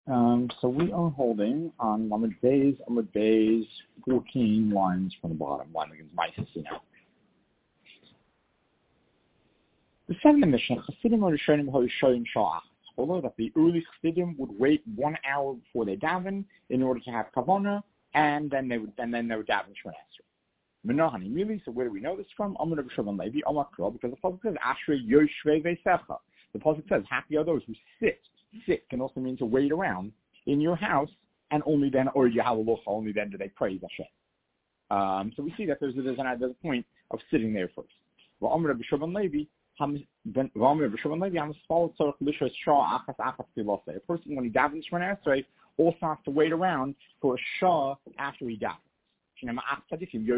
So we are holding on Lamed Beis, 14 lines from the bottom. Line begins Ma'aseh now. The second Mishnah, Chassidim or Rishonim Ho'ishoyin Sha'ach. Although that the early Chassidim would wait 1 hour before they daven in order to have kavana, and then they would daven Shemona Esrei. Menahani really. So where do we know this from? Amar Rabbi Shimon Levi, Amar Kro, because the pasuk says Ashrei Yoshvei Veisecha. The pasuk says happy are those who sit. Sit can also mean to wait around in your house, and only then, or Yahalalucha, only then do they praise Hashem. So we see that there's a point of sitting there first. Well, Amar Rabbi Shimon Levi. A person, when he davens Shemona Esrei, also has to wait around for a shah after he davens. Because you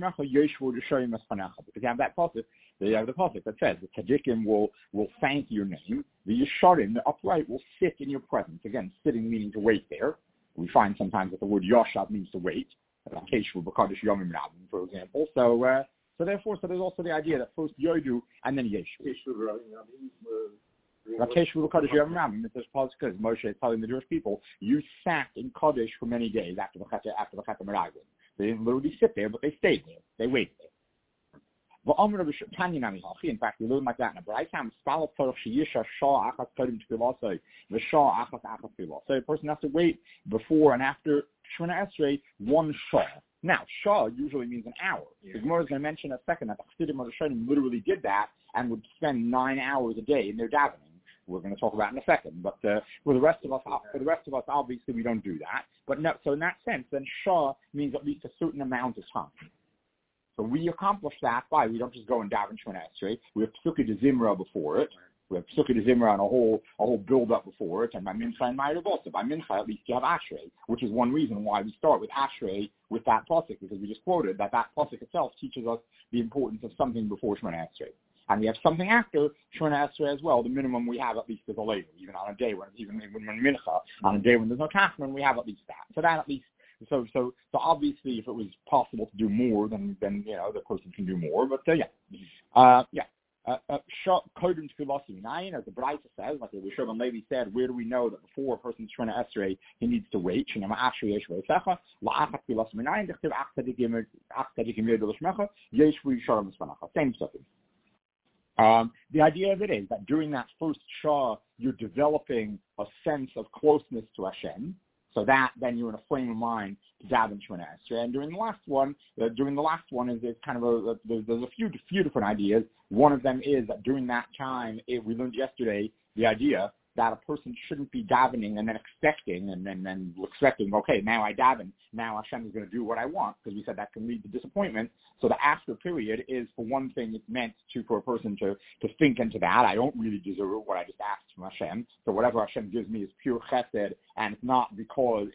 have that pasuk, you have the pasuk that says the tzaddikim will thank your name. The yesharim, the upright, will sit in your presence. Again, sitting meaning to wait there. We find sometimes that the word yashav means to wait. For example. So therefore, there's also the idea that first Yodu and then Yeshu. Rakeshu Kadosh Yom Ramim. It says because Moshe is telling the Jewish people, you sat in Kadosh for many days after the Chet Meraglim. They didn't literally sit there, but they stayed there. They waited there. In fact, we learn like that in a Braytam. So a person has to wait before and after Shemona Esrei 1 shah. Now, shah usually means an hour. The Gemara is going to mention in a second that the Chassidim or the Rishonim literally did that and would spend 9 hours a day in their davening. We're going to talk about it in a second. But for the rest of us, obviously we don't do that. But no, so in that sense, then shah means at least a certain amount of time. So we accomplish that by we don't just go and daven Shemona Esrei. We have Psukkah de Zimra before it. We have Psukkah de Zimra and a whole build-up before it, and by Mincha and Ma'ariv also. By Mincha, at least you have Ashrei, which is one reason why we start with Ashrei with that pasuk, because we just quoted that pasuk itself teaches us the importance of something before Shemona Esrei. And we have something after Shemona Esrei as well. The minimum we have at least is a later, even on a day when Mincha, on a day when there's no Tachman, we have at least that. So that at least. So obviously, if it was possible to do more, then the person can do more. But Kodem Tfilas Minayin, as the Braita says, like the Shimon Levi said, where do we know that before a person's Shemona Esrei he needs to wait? Same stuff. The idea of it is that during that first Shah, you're developing a sense of closeness to Hashem. So that then you're in a frame of mind to daven Shemona Esrei. And during the last one is kind of there's a few different ideas. One of them is that during that time, we learned yesterday the idea that a person shouldn't be davening and then expecting, okay, now I daven, now Hashem is going to do what I want, because we said that can lead to disappointment. So the after period is, for one thing, it's meant for a person to think into that. I don't really deserve what I just asked from Hashem. So whatever Hashem gives me is pure chesed, and it's not because,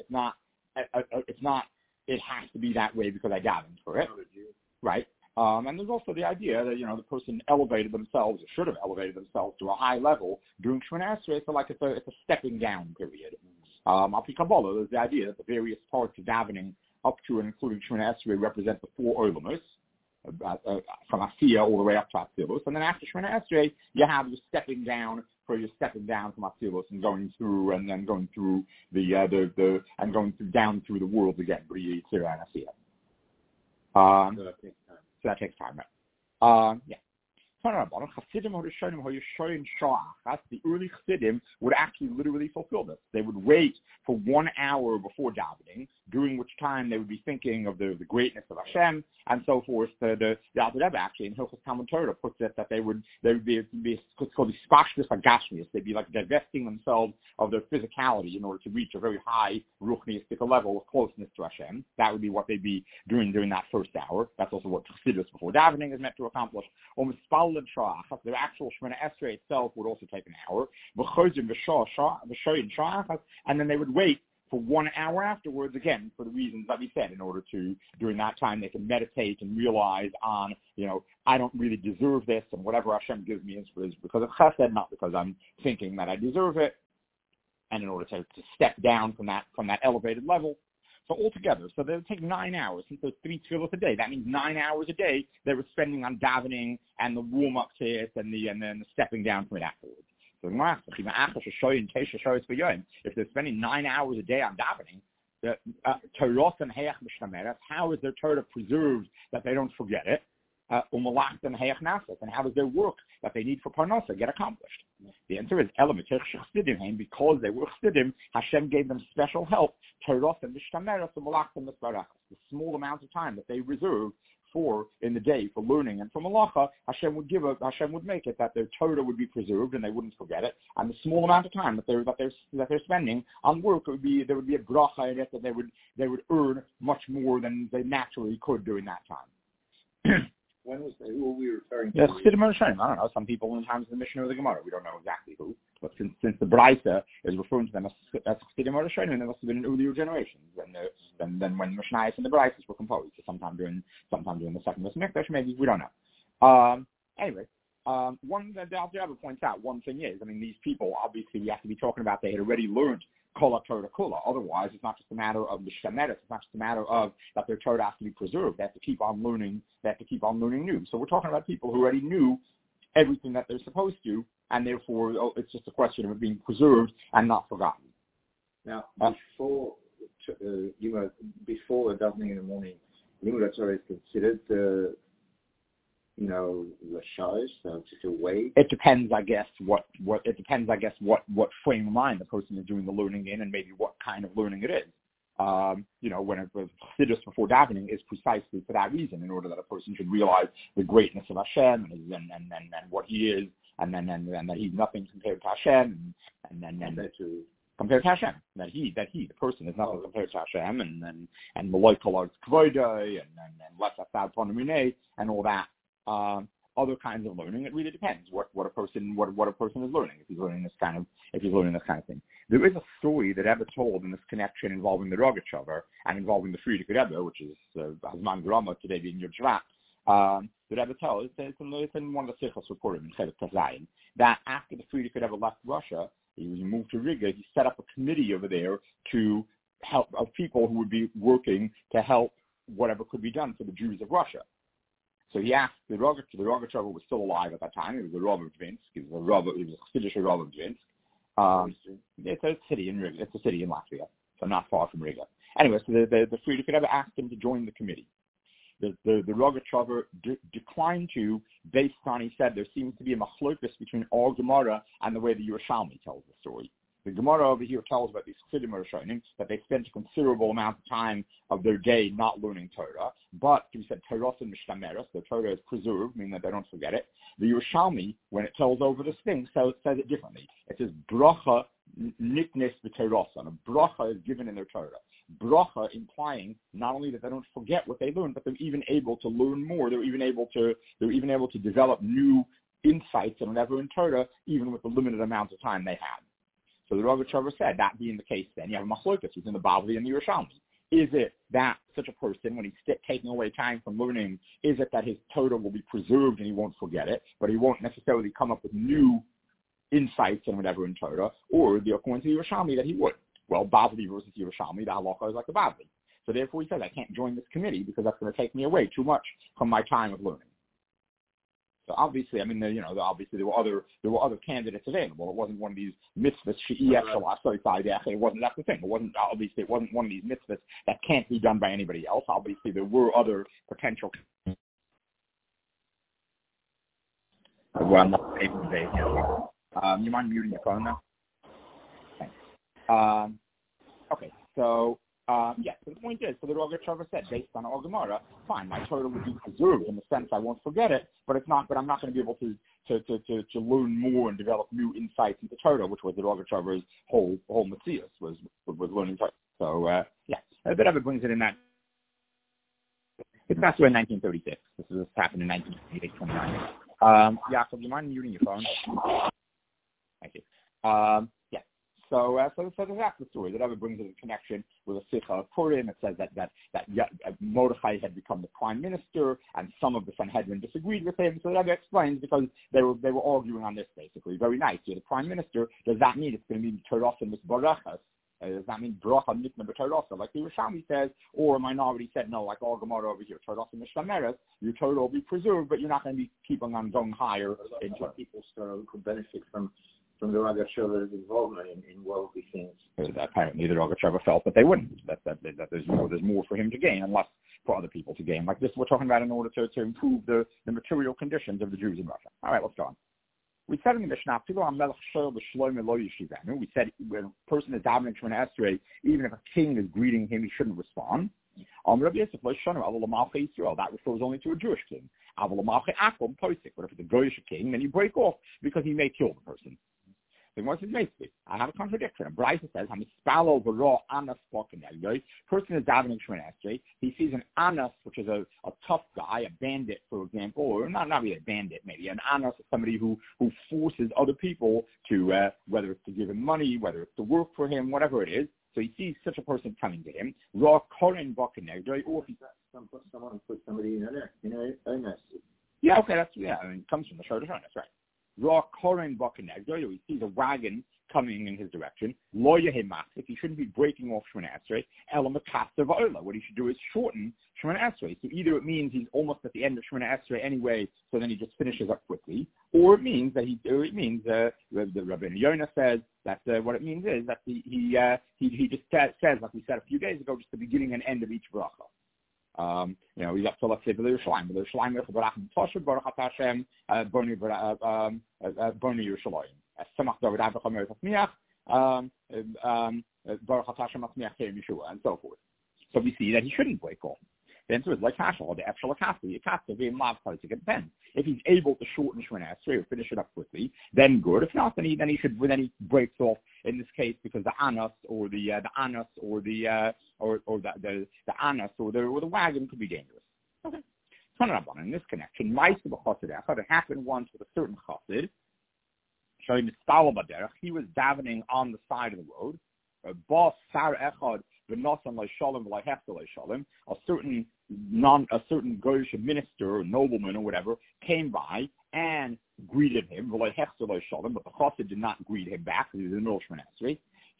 it has to be that way because I davened for it. Right? And there's also the idea that, the person elevated themselves, or should have elevated themselves to a high level during Shemona Esrei, so like it's a stepping down period. Al Pi Kabbalah, there's the idea that the various parts of davening up to and including Shemona Esrei represent the 4 Oilamos, from Asiyah all the way up to Atzilus. And then after Shemona Esrei, you have your stepping down from Atzilus and going through down through the world again, B'riyah, Yitzirah, and Asiyah. So that takes time, right? That's the early Chassidim would actually literally fulfill this. They would wait for 1 hour before davening, during which time they would be thinking of the greatness of Hashem and so forth. The Alter Rebbe actually in Hilchos Talmud Torah puts it that they would be what's called the spashlis hagashmius. They'd be like divesting themselves of their physicality in order to reach a very high ruchniistic level of closeness to Hashem. That would be what they'd be doing during that first hour. That's also what Chassidus before davening is meant to accomplish. The actual Shemona Esrei itself would also take an hour. And then they would wait for 1 hour afterwards, again, for the reasons that we said, in order to, during that time, they can meditate and realize on, I don't really deserve this, and whatever Hashem gives me is because of chesed, not because I'm thinking that I deserve it. And in order to step down from that elevated level. So altogether, so they would take 9 hours, since there's 3 tefillos a day. That means 9 hours a day they were spending on davening and the warm-up to it and then the stepping down from it afterwards. So if they're spending 9 hours a day on davening, how is their Torah preserved that they don't forget it? And how does their work that they need for Parnasa get accomplished? The answer is because they were Chassidim, Hashem gave them special help. The small amount of time that they reserved for in the day for learning and for malacha, Hashem would make it that their Torah would be preserved and they wouldn't forget it. And the small amount of time that they're spending on work there would be a bracha in it that they would earn much more than they naturally could during that time. Who are we referring to? Yes, Chassidim Rishonim. I don't know. Some people in times of the Mishnah or the Gemara. We don't know exactly who. But since the Braisa is referring to them as Chassidim Rishonim, there must have been in earlier generations than when Mishnayos and the Braisas were composed. So sometime during the second Mikdash, maybe, we don't know. Anyway, one that the Alter points out, one thing is, these people, obviously, we have to be talking about they had already learned Kol Torah Kula. Otherwise, it's not just a matter of the Shemeres. It's not just a matter of that their Torah has to be preserved. They have to keep on learning. They have to keep on learning new. So we're talking about people who already knew everything that they're supposed to, and therefore it's just a question of it being preserved and not forgotten. Now, before davening in the morning, Limud Torah is considered l'shaish, so just a way. It depends, I guess, what frame of mind the person is doing the learning in, and maybe what kind of learning it is. When it was chassidus before davening is precisely for that reason, in order that a person should realize the greatness of Hashem and what He is, and that He's nothing compared to Hashem, compared to Hashem, that he, the person, is nothing compared to Hashem, and Malay and less asad ponamine and all that. Other kinds of learning, it really depends what a person is learning. If he's learning this kind of thing. There is a story that Rebbe told in this connection involving the Rogatchover and involving the Frierdiker Rebbe, which is Hazman Grama today being Yud Shvat. The Rebbe tells, it's in one of the Sichos reported in Chelik Tazayin, that after the Frierdiker Rebbe left Russia, he moved to Riga. He set up a committee over there to help of people who would be working to help whatever could be done for the Jews of Russia. So he asked the Rogatchover was still alive at that time. He was the Rav of Dvinsk. He was a Chassidish Rav of Dvinsk. It's a city in Riga. It's a city in Latvia, so not far from Riga. Anyway, so the Frierdiker Rebbe asked him to join the committee. The Rogatchover declined to, based on, he said, there seems to be a machlokes between our Gemara and the way the Yerushalmi tells the story. The Gemara over here tells about these Chassidim Rishonim that they spent a considerable amount of time of their day not learning Torah, but he said Torah and Mishtameres, the Torah is preserved, meaning that they don't forget it. The Yerushalmi, when it tells over this thing, says it differently. It says bracha niknes b'Torah, a bracha is given in their Torah. Bracha implying not only that they don't forget what they learned, but they're even able to learn more. They're even able to develop new insights and whatever in Torah, even with the limited amount of time they had. So the Rogatchover said, that being the case, then you have a machlokes within the Bavli and the Yerushalmi. Is it that such a person, when he's taking away time from learning, is it that his Torah will be preserved and he won't forget it, but he won't necessarily come up with new insights and whatever in Torah, or the according to the Yerushalmi that he would? Well, Bavli versus Yerushalmi, the halacha is like the Bavli. So therefore he says, I can't join this committee because that's going to take me away too much from my time of learning. So obviously, there were other candidates available. It wasn't one of these mitzvahs. It wasn't that's the thing. It wasn't one of these mitzvahs that can't be done by anybody else. Obviously, there were other potential. Well, I'm not able today. You mind muting your phone now? Thanks. Okay, so. So the point is, so the Rogatchover said, based on our Gemara, fine, my Torah would be preserved in the sense I won't forget it, but I'm not going to be able to learn more and develop new insights into Torah, which was the Rogatchover's whole Metzius was learning Torah. So a bit of it brings it in that. It passed away in 1936. This happened in 1928, 29. Yaakov, do you mind muting your phone? Thank you. So that's the story. The Rebbe brings it in connection with a Sikha of Purim. It says that Mordechai had become the prime minister, and some of the Sanhedrin disagreed with him. So the Rebbe explains because they were arguing on this basically. Very nice. You're the prime minister. Does that mean it's going to be Torah and Misbarachas? Does that mean bracha nikna b'Torah, like the Yerushalmi says, or a minority said no, like all Gemara over here, Torah and Mishtameres, your Torah will be preserved, but you're not going to be keeping on going higher. A lot of people could benefit from from the Rogatchover's involvement in worldly things. Apparently, the Rogatchover felt that they wouldn't. That there's more for him to gain, and less for other people to gain. Like this, we're talking about in order to improve the material conditions of the Jews in Russia. All right, let's go on. We said in the Mishnah, we said when a person is davening Shemona Esrei, even if a king is greeting him, he shouldn't respond. That refers only to a Jewish king. But if it's a Goyish king, then you break off because he may kill the person. I have a contradiction. Bryce says, person is davening Shemona Esrei. He sees an anas, which is a tough guy, a bandit, for example, or not really a bandit, maybe. An anas is somebody who forces other people to, whether it's to give him money, whether it's to work for him, whatever it is. So he sees such a person coming to him. Or if he someone put somebody in an anas. Yeah, okay, it comes from the Shor Hashanah, that's right. He sees a wagon coming in his direction. He shouldn't be breaking off Shemona Esrei. What he should do is shorten Shemona Esrei. So either it means he's almost at the end of Shemona Esrei anyway, so then he just finishes up quickly, or it means that the Rabbeinu Yonah says that what it means is that he just says, like we said a few days ago, just the beginning and end of each bracha. He's up to, let's say, B'Yerushalayim, Toshav Baruch Atah Hashem, Boni Yerushalayim. Samach David Avraham Eretz Miach, Baruch Atah Hashem Atzmiach Kerim Yeshua, and so forth. So we see that he shouldn't break off. Then so it's like Hashal, the Efshal Akasta, it depends. If he's able to shorten Shemona Esrei or finish it up quickly, then good. If not, then he breaks off in this case because the anas or the anas or the wagon could be dangerous. Okay. In this connection, it happened once with a certain chassid. He was davening on the side of the road. A certain Goyish minister or nobleman or whatever came by and greeted him, but the chassid did not greet him back because he was in the middle of Shemona Esrei.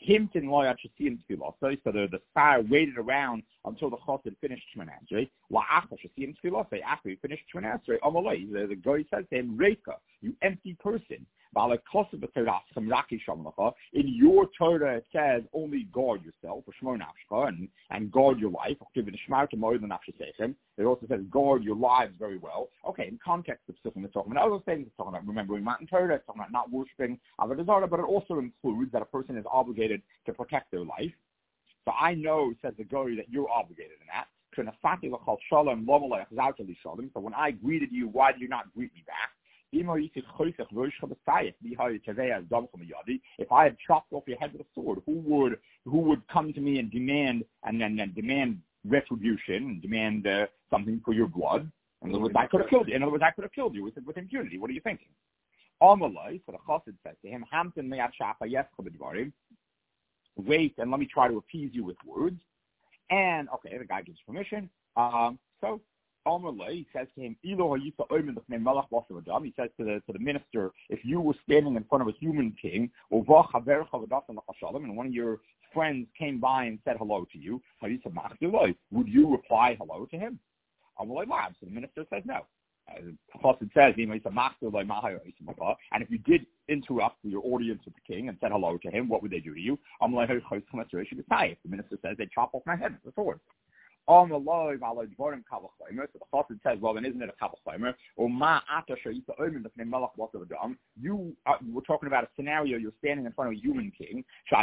So the sire waited around until the chassid finished Shemona Esrei. After he finished Shemona Esrei, the Goy says to him, Reika, you empty person. In your Torah it says only guard yourself and guard your life. It also says guard your lives very well. Okay, in context of Sifrim, it's talking about other things. It's talking about remembering Matan Torah. It's talking about not worshiping Avodah Zarah, but it also includes that a person is obligated to protect their life. So I know, says the Goy, that you're obligated in that. So when I greeted you, why did you not greet me back? If I had chopped off your head with a sword, who would come to me and demand retribution and demand something for your blood? In other words, I could have killed you. with impunity. What are you thinking? So the chassid says to him, wait and let me try to appease you with words. And okay, the guy gives permission. So he says to him, he says to the minister, if you were standing in front of a human king, and one of your friends came by and said hello to you, would you reply hello to him? So the minister says no. The Chassid says, and if you did interrupt your audience with the king and said hello to him, what would they do to you? The minister says, they chop off my head with a sword. So the Chassid says, well, then isn't it a Kavachomer? You were talking about a scenario, you're standing in front of a human king.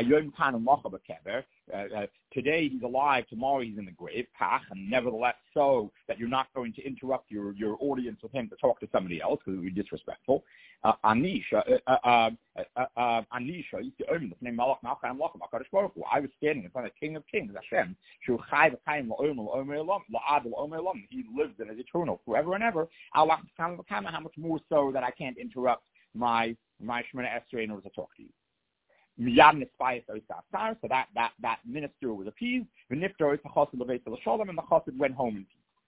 Today he's alive, tomorrow he's in the grave, and nevertheless so that you're not going to interrupt your audience with him to talk to somebody else because it would be disrespectful. Anisha, I was standing in front of the King of Kings, Hashem. He lives in his eternal forever and ever. How much more so that I can't interrupt my Shemona Esrei in order to talk to you. So that minister was appeased. And the chassid went home in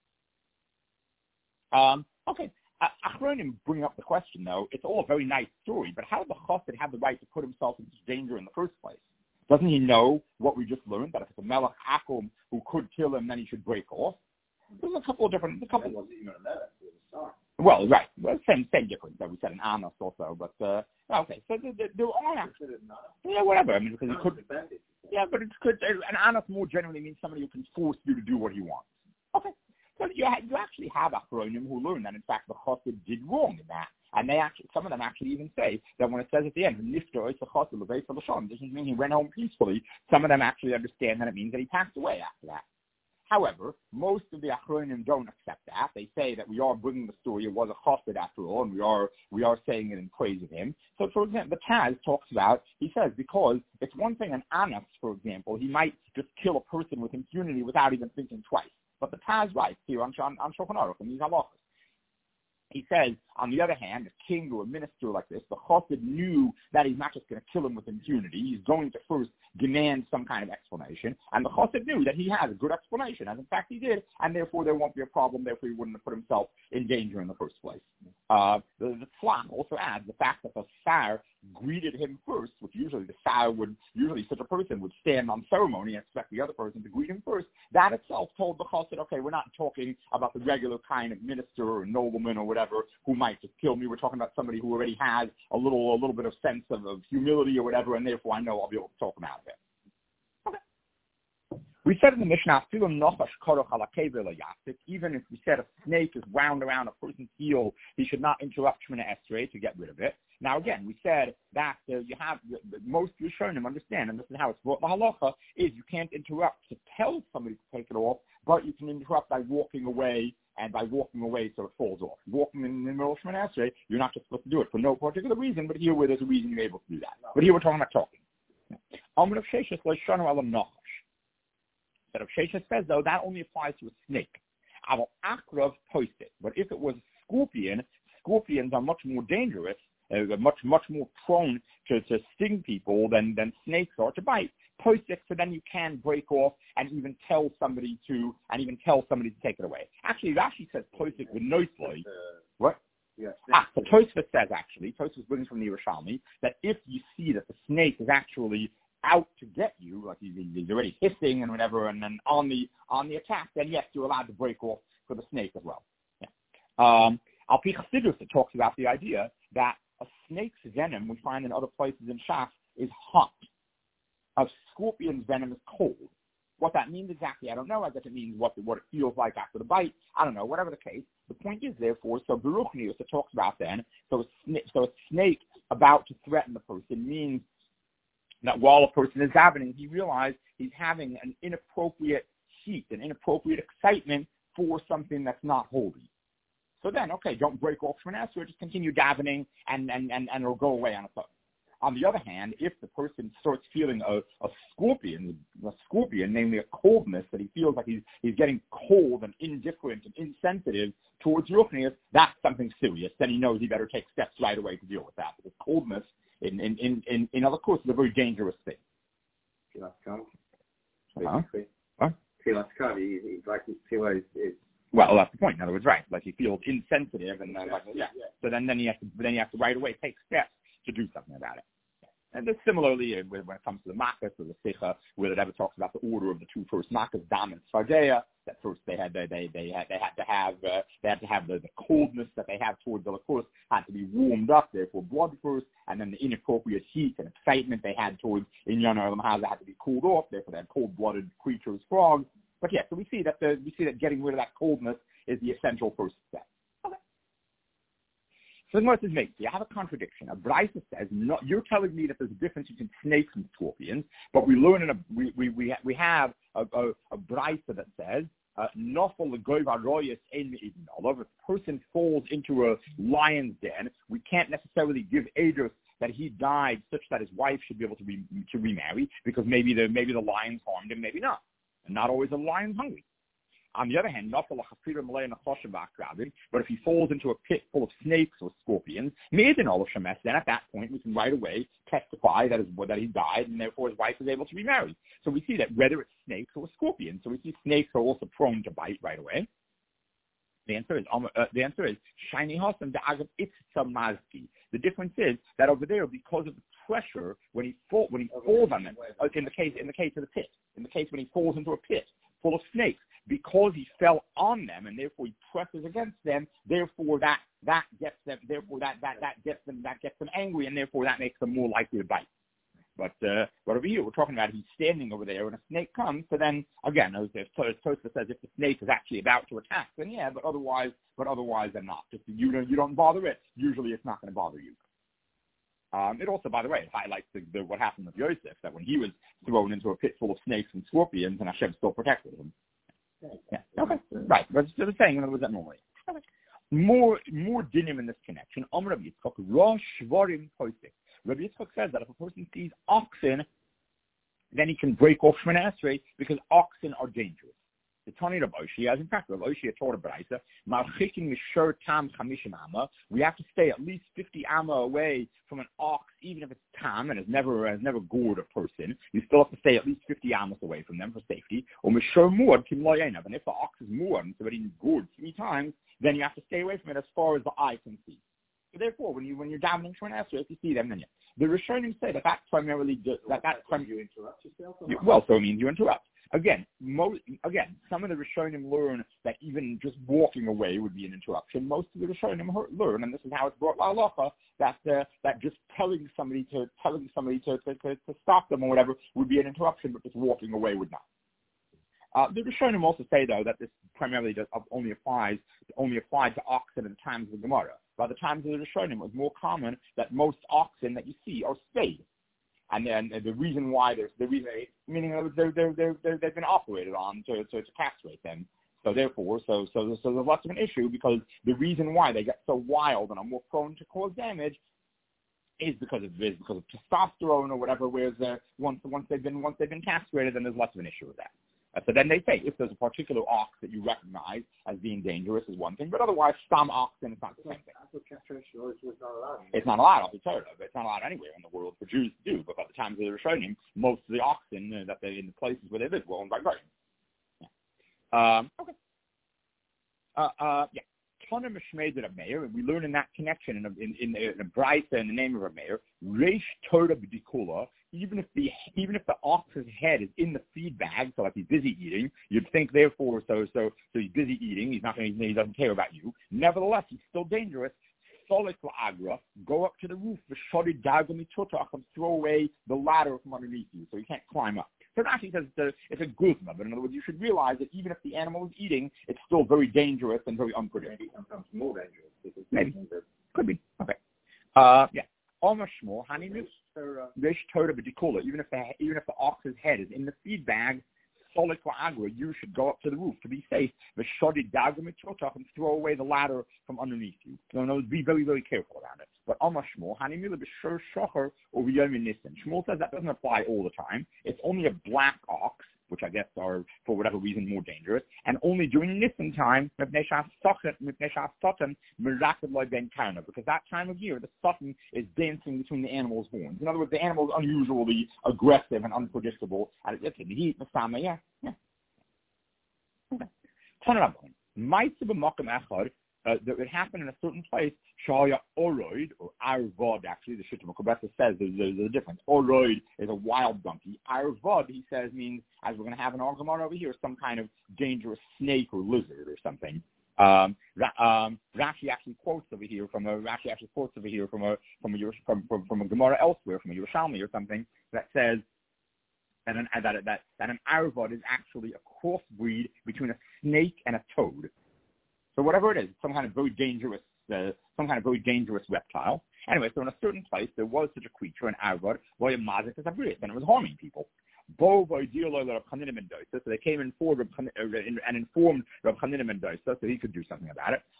peace. Okay. Achronim bring up the question, though. It's all a very nice story, but how did the chassid have the right to put himself into danger in the first place? Doesn't he know what we just learned, that if it's a melech akum who could kill him, then he should break off? There's a couple of different... It wasn't even a melech, it was a star. Well, right. Well, same difference that we said in Anos also, but okay. So there are actually, yeah, whatever. I mean, because it could, yeah, but it could. An Anos more generally means somebody who can force you to do what he wants. Okay. So you actually have Achronim who learn that in fact the Chassid did wrong in that, and some of them actually even say that when it says at the end, "Nifter it's a Chassid leveis l'shon," this doesn't mean he went home peacefully. Some of them actually understand that it means that he passed away after that. However, most of the Achronim don't accept that. They say that we are bringing the story, it was a chassid after all, and we are saying it in praise of him. So, for example, the Taz talks about, he says, because it's one thing an Anas, for example, he might just kill a person with impunity without even thinking twice. But the Taz writes here on Shulchan Aruch, in these halachos. He says, on the other hand, a king or a minister like this, the chassid knew that he's not just going to kill him with impunity. He's going to first demand some kind of explanation. And the chassid knew that he has a good explanation, as in fact he did, and therefore there won't be a problem. Therefore he wouldn't have put himself in danger in the first place. The Tzlach also adds the fact that the Sar greeted him first, which usually such a person would stand on ceremony and expect the other person to greet him first. That itself told the chassid, okay, we're not talking about the regular kind of minister or nobleman or whatever who might just kill me. We're talking about somebody who already has a little bit of sense of humility or whatever, and therefore I know I'll be able to talk him out of it. Okay. We said in the Mishnah, even if we said a snake is wound around a person's heel, he should not interrupt Shemona Esrei to get rid of it. Now again, we said that you have most Rishonim understand, and this is how it's brought in the halacha, is you can't interrupt to tell somebody to take it off, but you can interrupt by walking away, and by walking away so it falls off. Walking in the middle of Shemona Esrei, you're not just supposed to do it for no particular reason, but here where there's a reason you're able to do that. But here we're talking about talking. Amr of Sheshes leishanu ala nachash. That of Sheshes says though that only applies to a snake. Aval akrav posted. But if it was a scorpion, scorpions are much more dangerous, much more prone to sting people than snakes are to bite. Postic, so then you can break off and even tell somebody to take it away. Actually, Rashi says postic with noisely. What? Yes. So Tosfos says actually, Tosfos brings from the Yerushalmi, that if you see that the snake is actually out to get you, like he's already hissing and whatever, and then on the attack, then yes, you're allowed to break off for the snake as well. Yeah. Al Pi Chassidus, it talks about the idea that a snake's venom we find in other places in Shas is hot. A scorpion's venom is cold. What that means exactly, I don't know. I guess it means what it feels like after the bite. I don't know. Whatever the case, the point is, therefore, so Beruchnius, it talks about then, so a snake about to threaten the person means that while a person is davening, he realized he's having an inappropriate heat, an inappropriate excitement for something that's not holy. So then, okay, don't break off from an answer, just continue davening and it'll go away on its own. On the other hand, if the person starts feeling a scorpion, namely a coldness, that he feels like he's getting cold and indifferent and insensitive towards Ruchnius, that's something serious. Then he knows he better take steps right away to deal with that. Because coldness, in other courses, is a very dangerous thing. Well, that's the point. In other words, right? Like he feels insensitive, and So then you have to right away take steps to do something about it. And this similarly when it comes to the Makkos or the Sicha, where it ever talks about the order of the two first Makkos, Dam and Tzfardea, that first they had to have the coldness that they have towards the Lakos had to be warmed up, therefore blood first, and then the inappropriate heat and excitement they had towards Inyan or Lamhaza had to be cooled off, therefore they had cold-blooded creatures, frogs. But yeah, so we see that getting rid of that coldness is the essential first step. So then what does it make? You have a contradiction. A Braisa says, no, you're telling me that there's a difference between snakes and scorpions, but we learn we have a Braisa that says, if a person falls into a lion's den, we can't necessarily give edus that he died such that his wife should be able to remarry, because maybe the lions harmed him, maybe not. And not always a lion's hungry. On the other hand, but if he falls into a pit full of snakes or scorpions, then at that point we can right away testify that he died, and therefore his wife is able to be married. So we see that whether it's snakes or scorpions, so we see snakes are also prone to bite right away. The answer is shiny hasam da'agav itzitza mazki. The difference is that over there, because of the pressure when he falls on them, in the case of the pit, in the case when he falls into a pit full of snakes, because he fell on them and therefore he presses against them, therefore that therefore that gets them angry, and therefore that makes them more likely to bite. But over here, we're talking about he's standing over there, and a snake comes. So then, again, as Tosfos says, if the snake is actually about to attack, then yeah, but otherwise then not. Just you don't bother it. Usually, it's not going to bother you. It also, by the way, it highlights what happened with Yosef, that when he was thrown into a pit full of snakes and scorpions, and Hashem still protected him. Yeah. Okay. Right. But it's the saying, in other words, that normally. Okay. More dinim in this connection. Rabbi Yitzchak, Rosh Shvarim Posik. Rabbi Yitzchak says that if a person sees oxen, then he can break off Shemona Esrei because oxen are dangerous. The Tani Rav Oshia, as in fact, Rav Oshia taught a brayta, Marchikin Mishur Tam 50 Amma. We have to stay at least 50 Amma away from an ox, even if it's tam and has never gored a person. You still have to stay at least 50 Ammas away from them for safety. Or Mishur Muad Kim Loyenav. And if the ox is muad, so that he's gored 3 times, then you have to stay away from it as far as the eye can see. So therefore, when you're davening Shemona Esrei, if you see them, then yeah. The Rishonim say that primarily you interrupt yourself. Well, so it means you interrupt. Again, some of the Rishonim learn that even just walking away would be an interruption. Most of the Rishonim learn, and this is how it's brought la'alacha, that just telling somebody to stop them or whatever would be an interruption, but just walking away would not. The Rishonim also say, though, that this primarily only applied to oxen in the times of the Gemara. By the times of the Rishonim, it was more common that most oxen that you see are spayed. And then the reason why they've been operated on to castrate them. So therefore, so there's less of an issue because the reason why they get so wild and are more prone to cause damage is because of testosterone or whatever. Whereas once they've been castrated, then there's less of an issue with that. So then they say if there's a particular ox that you recognize as being dangerous is one thing, but otherwise some oxen is not the same thing. It's not allowed. I'll be told of. It's not allowed anywhere in the world for Jews to do. But by the times of the Rishonim, most of the oxen that they in the places where they live were owned by Goyim. Yeah. Okay. Yeah. Tana Mishmei of Meir, we learn in that connection in a brayta in the name of a Meir, Reish Torah B'dikula. Even if the ox's head is in the feed bag, so like he's busy eating, you'd think therefore so he's busy eating. He doesn't care about you. Nevertheless, he's still dangerous. Solik la'agra, go up to the roof, v'shodi dagami tutach, and throw away the ladder from underneath you, so you can't climb up. So Rashi says it's a guzma, but in other words, you should realize that even if the animal is eating, it's still very dangerous and very unpredictable. Maybe sometimes more dangerous. Maybe. Could be. Okay. Yeah. Almost small. Hani Rish Torah b'dikula. Even if the ox's head is in the feed bag, solik la'agra, you should go up to the roof to be safe. V'shodi dagami tutach, and throw away the ladder from underneath you. So be very, very careful around it. But Almost small. Hani Mila b'shur shocher or v'yom nissen. Shmuel says that doesn't apply all the time. It's only a black ox, which I guess are, for whatever reason, more dangerous, and only during Nisan time, because that time of year, the Satan is dancing between the animal's horns. In other words, the animal is unusually aggressive and unpredictable. It's in the heat, the summer, yeah. Okay. That would happen in a certain place. Shaya Oroid, or Arvod, actually, the Shittim Kobresa says there's a difference. Oroid is a wild donkey. Arvod, he says, means, as we're going to have in our Gemara over here, some kind of dangerous snake or lizard or something. Rashi actually quotes over here from a Gemara elsewhere, from a Yerushalmi or something, that says that an Arvod is actually a crossbreed between a snake and a toad. So whatever it is, some kind of very dangerous reptile. Anyway, so in a certain place there was such a creature, an arvod, and it was harming people. So they came and informed Rav Chanina Mendoza, so he could do something about it.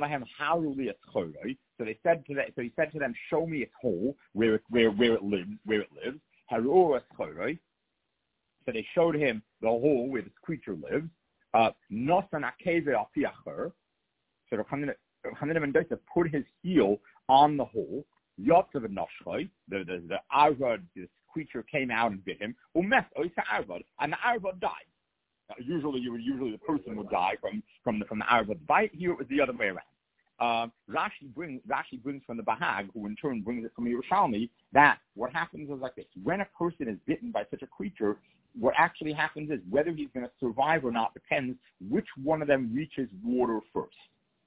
So he said to them, show me its hole where it lives. So they showed him the hole where this creature lives. So Chanina Mendoza put his heel on the hole. The arvod, this creature, came out and bit him. And the arvod died. Usually the person would die from the arvod bite. Here it was the other way around. Rashi brings from the Bahag, who in turn brings it from Yerushalmi, that what happens is like this: when a person is bitten by such a creature, what actually happens is whether he's going to survive or not depends which one of them reaches water first.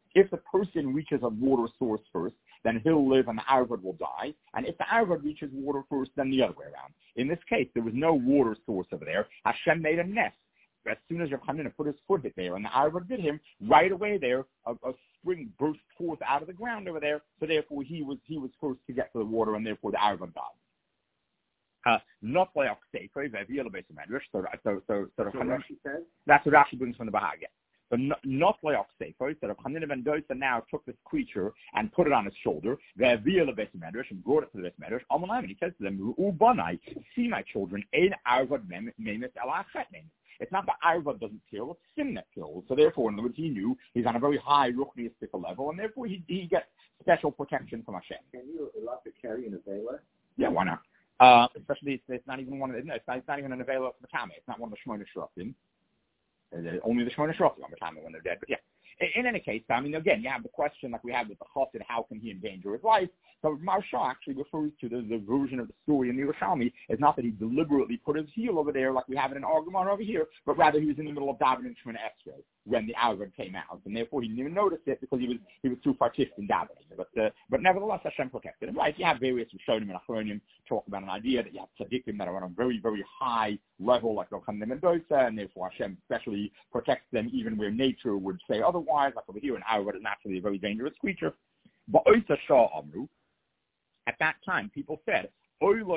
If the person reaches a water source first, then he'll live and the Arvad will die. And if the Arvad reaches water first, then the other way around. In this case, there was no water source over there. Hashem made a nest. As soon as Rav Chanina put his foot there and the Arvad did him, right away there, a spring burst forth out of the ground over there. So therefore, he was first to get to the water, and therefore the Arvad died. Not like Sefer, so Rashi says? That's what Rashi brings from the Bahag. But not like Sefer, so Rav Chanina ben Dosa now took this creature and put it on his shoulder, and brought it to the Beis Medrash. And he says to them, see my children, ein Arvad memes el achet. It's not the Arvad doesn't kill, it's Sim that kills. So therefore, in other words, he knew he's on a very high ruchniistic level, and therefore he gets special protection from Hashem. Can you allow to carry in a Vela? Yeah, why not? Especially it's not even one of the, no, it's not even an Avela for the Tame. It's not one of the Shmona Shrafim. Only the Shmona Shrafim on the Tame when they're dead. But yeah. In any case, I mean, again, you have the question like we had with the Chassid, how can he endanger his life? So Marsha actually refers to the version of the story in the Yerushalmi. It's not that he deliberately put his heel over there like we have it in Argument over here, but rather he was in the middle of davening Shemona Esrei when the Arvad came out, and therefore he didn't even notice it because he was too participant in davening. But nevertheless, Hashem protected him. Right? You have various Rishonim and Achronim talk about an idea that you have tzaddikim that are on a very, very high level, like Rav Chanina ben Dosa, and therefore Hashem especially protects them even where nature would say otherwise. Like over here, an Arvad is naturally a very dangerous creature. But Oisa Shah Amru, at that time, people said, woe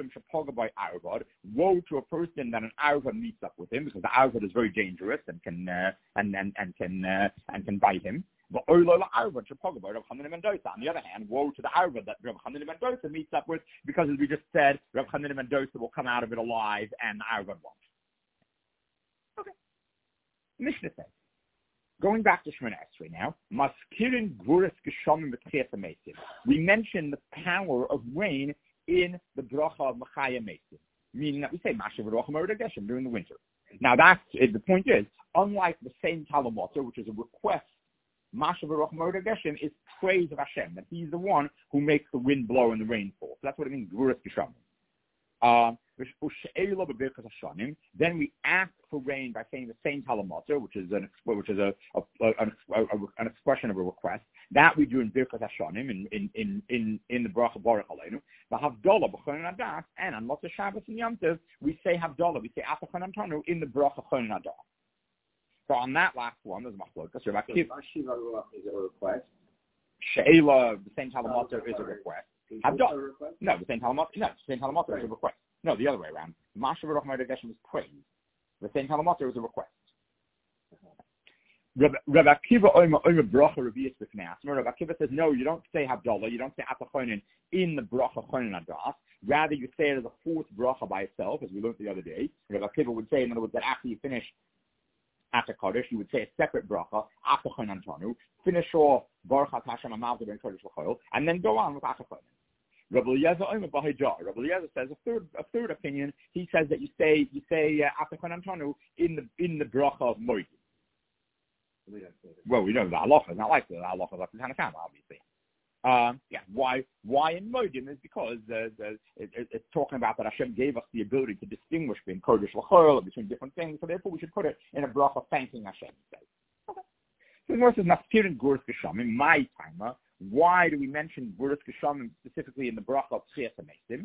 to a person that an Arvad meets up with him, because the Arvad is very dangerous and can bite him. But on the other hand, woe to the Arvad that Rav Chanina ben Dosa meets up with, because as we just said, Rav Chanina ben Dosa will come out of it alive and the Arvad won't. Okay. Mishnah says, going back to Shemona Esrei now, we mentioned the power of rain in the bracha of Machaya Mesim, meaning that we say Masha V'Rocha Moed Geshem during the winter. Now the point is, unlike the same Talamota, which is a request, Masha V'Rocha Moed Geshem is praise of Hashem, that He's the one who makes the wind blow and the rain fall. So that's what it means, Gvuras Geshamim. Then we ask for rain by saying the same Talamota, which is an expression of a request. That we do in Birkas Hashanim in the Bracha Baruch Aleinu. The Havdalah b'Chonin Adas, and on Motzei Shabbos and Yom Tov we say Havdalah. We say Atachon Antanu in the Bracha Chonin Adas. So on that last one, there's Machlokas. So Shiva Ruach is a request. She'ela, the same Talamota is a request. Havdalah, no, the same Talamota is a request. No, the other way around. Masha V'Rocha Moed Geshem is praise. The same Talamota is a request. Rav Akiva says, no, you don't say Havdalah, you don't say Atachonin in the Bracha Chonin Adas. Rather, you say it as a fourth Bracha by itself, as we learned the other day. Rav Akiva would say, in other words, that after you finish Ata Kodesh, you would say a separate Bracha, Atachon Antanu, finish off Baruch Hashem Amalta Ben Kodesh L'Choil, and then go on with Atachonin. Rabbi Eliezer says a third opinion. He says that you say Atachon Antanu in the Bracha of Moed. Well, we know the halacha is not like the halacha like the Tanakh, obviously. Why in Moedim is because it's talking about that Hashem gave us the ability to distinguish between Kodesh L'Chol, between different things, so therefore we should put it in a bracha thanking Hashem. Okay. So the verse is Naskir and Gvuras Geshamim, my timer. Why do we mention Gvuras Geshamim specifically in the bracha of Tchias HaMeisim?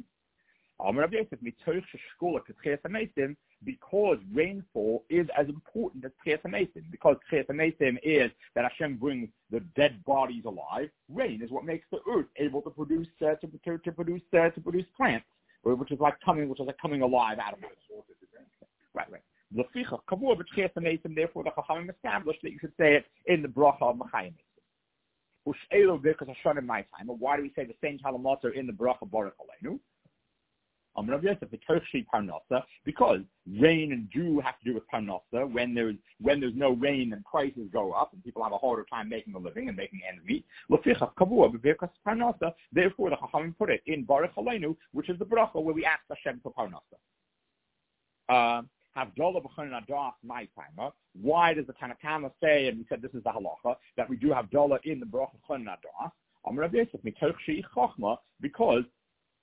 Because rainfall is as important as Tchias HaMeisim. Because Tchias HaMeisim is that Hashem brings the dead bodies alive. Rain is what makes the earth able to produce plants, which is like coming alive out of it. Right. Therefore, the Chachamim established that you should say it in the bracha of Machaya Mesim. My time. Why do we say the same Talamota in the bracha Baruch Aleinu? Because rain and dew have to do with parnasa. When there's no rain, then prices go up, and people have a harder time making a living and making ends meet. Therefore, the Chachamim put it in Baruch Aleinu, which is the bracha where we ask Hashem for parnasa. Havdalah b'Chonin Adas, my timer. Why does the Tanakh say, and we said this is the halacha, that we do Havdalah in the bracha Chonin Adas? Because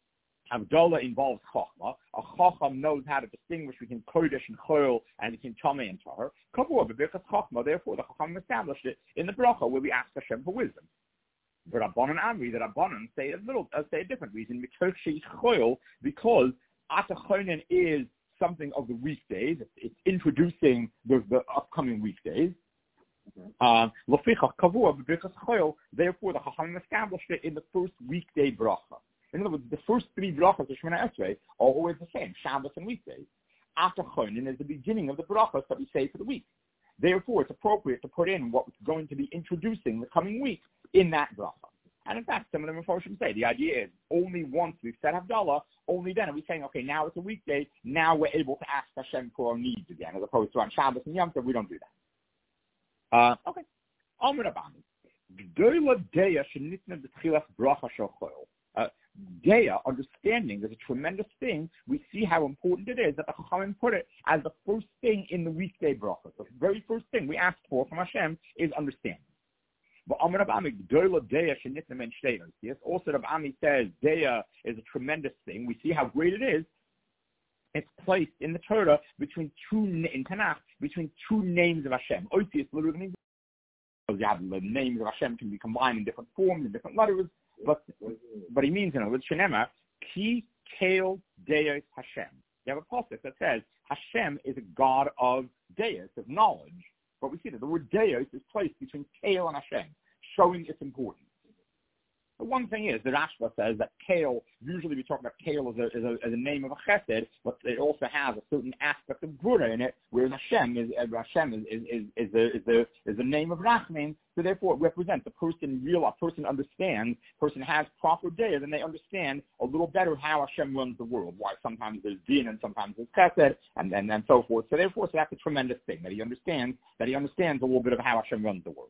Havdalah involves Chachma. A Chacham knows how to distinguish between Kodesh and Chol and between Tameh and Tahor. Kavua b'birkas Chachma, therefore the Chacham established it in the bracha where we ask Hashem for wisdom. The Rabbanan Amri, the Rabbanan say a different reason. Because Atachonin is something of the weekdays. It's introducing the upcoming weekdays. Therefore, the Chachamim established it in the first weekday bracha. In other words, the first three brachas of Shemona Esrei are always the same, Shabbos and weekdays. After Chonin is the beginning of the brachas that we say for the week. Therefore, it's appropriate to put in what's going to be introducing the coming week in that bracha. And in fact, some of the Mefarshim say the idea is only once we've said Havdalah, only then are we saying, okay, now it's a weekday, now we're able to ask Hashem for our needs again, as opposed to on Shabbos and Yom Tov, we don't do that. Okay. Amr Rabbanan. G'dola deya shenitna b'tchilas bracha shel chol. Deya, understanding, is a tremendous thing. We see how important it is that the Chachamim put it as the first thing in the weekday bracha. So the very first thing we ask for from Hashem is understanding. But Amr Rabbanan, g'dola deya shenitna men shtei osiyos. Also, Rabbi Ami says deya is a tremendous thing. We see how great it is. It's placed in the Torah between in Tanakh, between two names of Hashem. Osiyos literally means the names of Hashem can be combined in different forms, in different letters, but he means, with Shenema, Ki Keil Deus Hashem. You have a pasuk that says Hashem is a God of Deus, of knowledge, but we see that the word Deus is placed between Keil and Hashem, showing its importance. The one thing is, the Rashba says that Kael, usually we talk about Kael as a name of a chesed, but it also has a certain aspect of Gvura in it, whereas Hashem is the name of Rachmin, so therefore it represents a person understands, person has proper data, then they understand a little better how Hashem runs the world, why sometimes there's din and sometimes there's chesed, and so forth. So therefore, that's a tremendous thing, that he understands a little bit of how Hashem runs the world.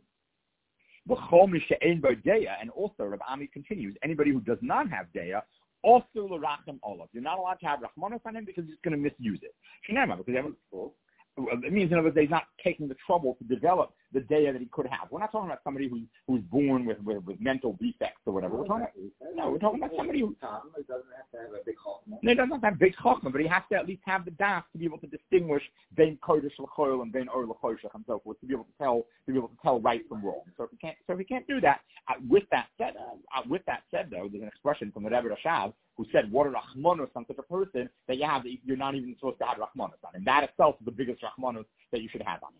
And also, Rabbi Ami continues, anybody who does not have Deya, also l'rachem olav. You're not allowed to have Rachmanos on him because he's going to misuse it. Because it means, in other words, he's not taking the trouble to develop the Deya that he could have. We're not talking about somebody who's born with mental defects or whatever. We're talking about somebody who doesn't have to have a big chachma. No, he doesn't have to have big chachma, but he has to at least have the das to be able to distinguish bein kodesh l'choil and bein or l'choshech and so forth, to be able to tell right from wrong. So if he can't do that, with that said, though, there's an expression from the Rebbe Rashav who said, "What are rachmanos on such a person that you're not even supposed to have rachmanos on him." That itself is the biggest rachmanos that you should have on him.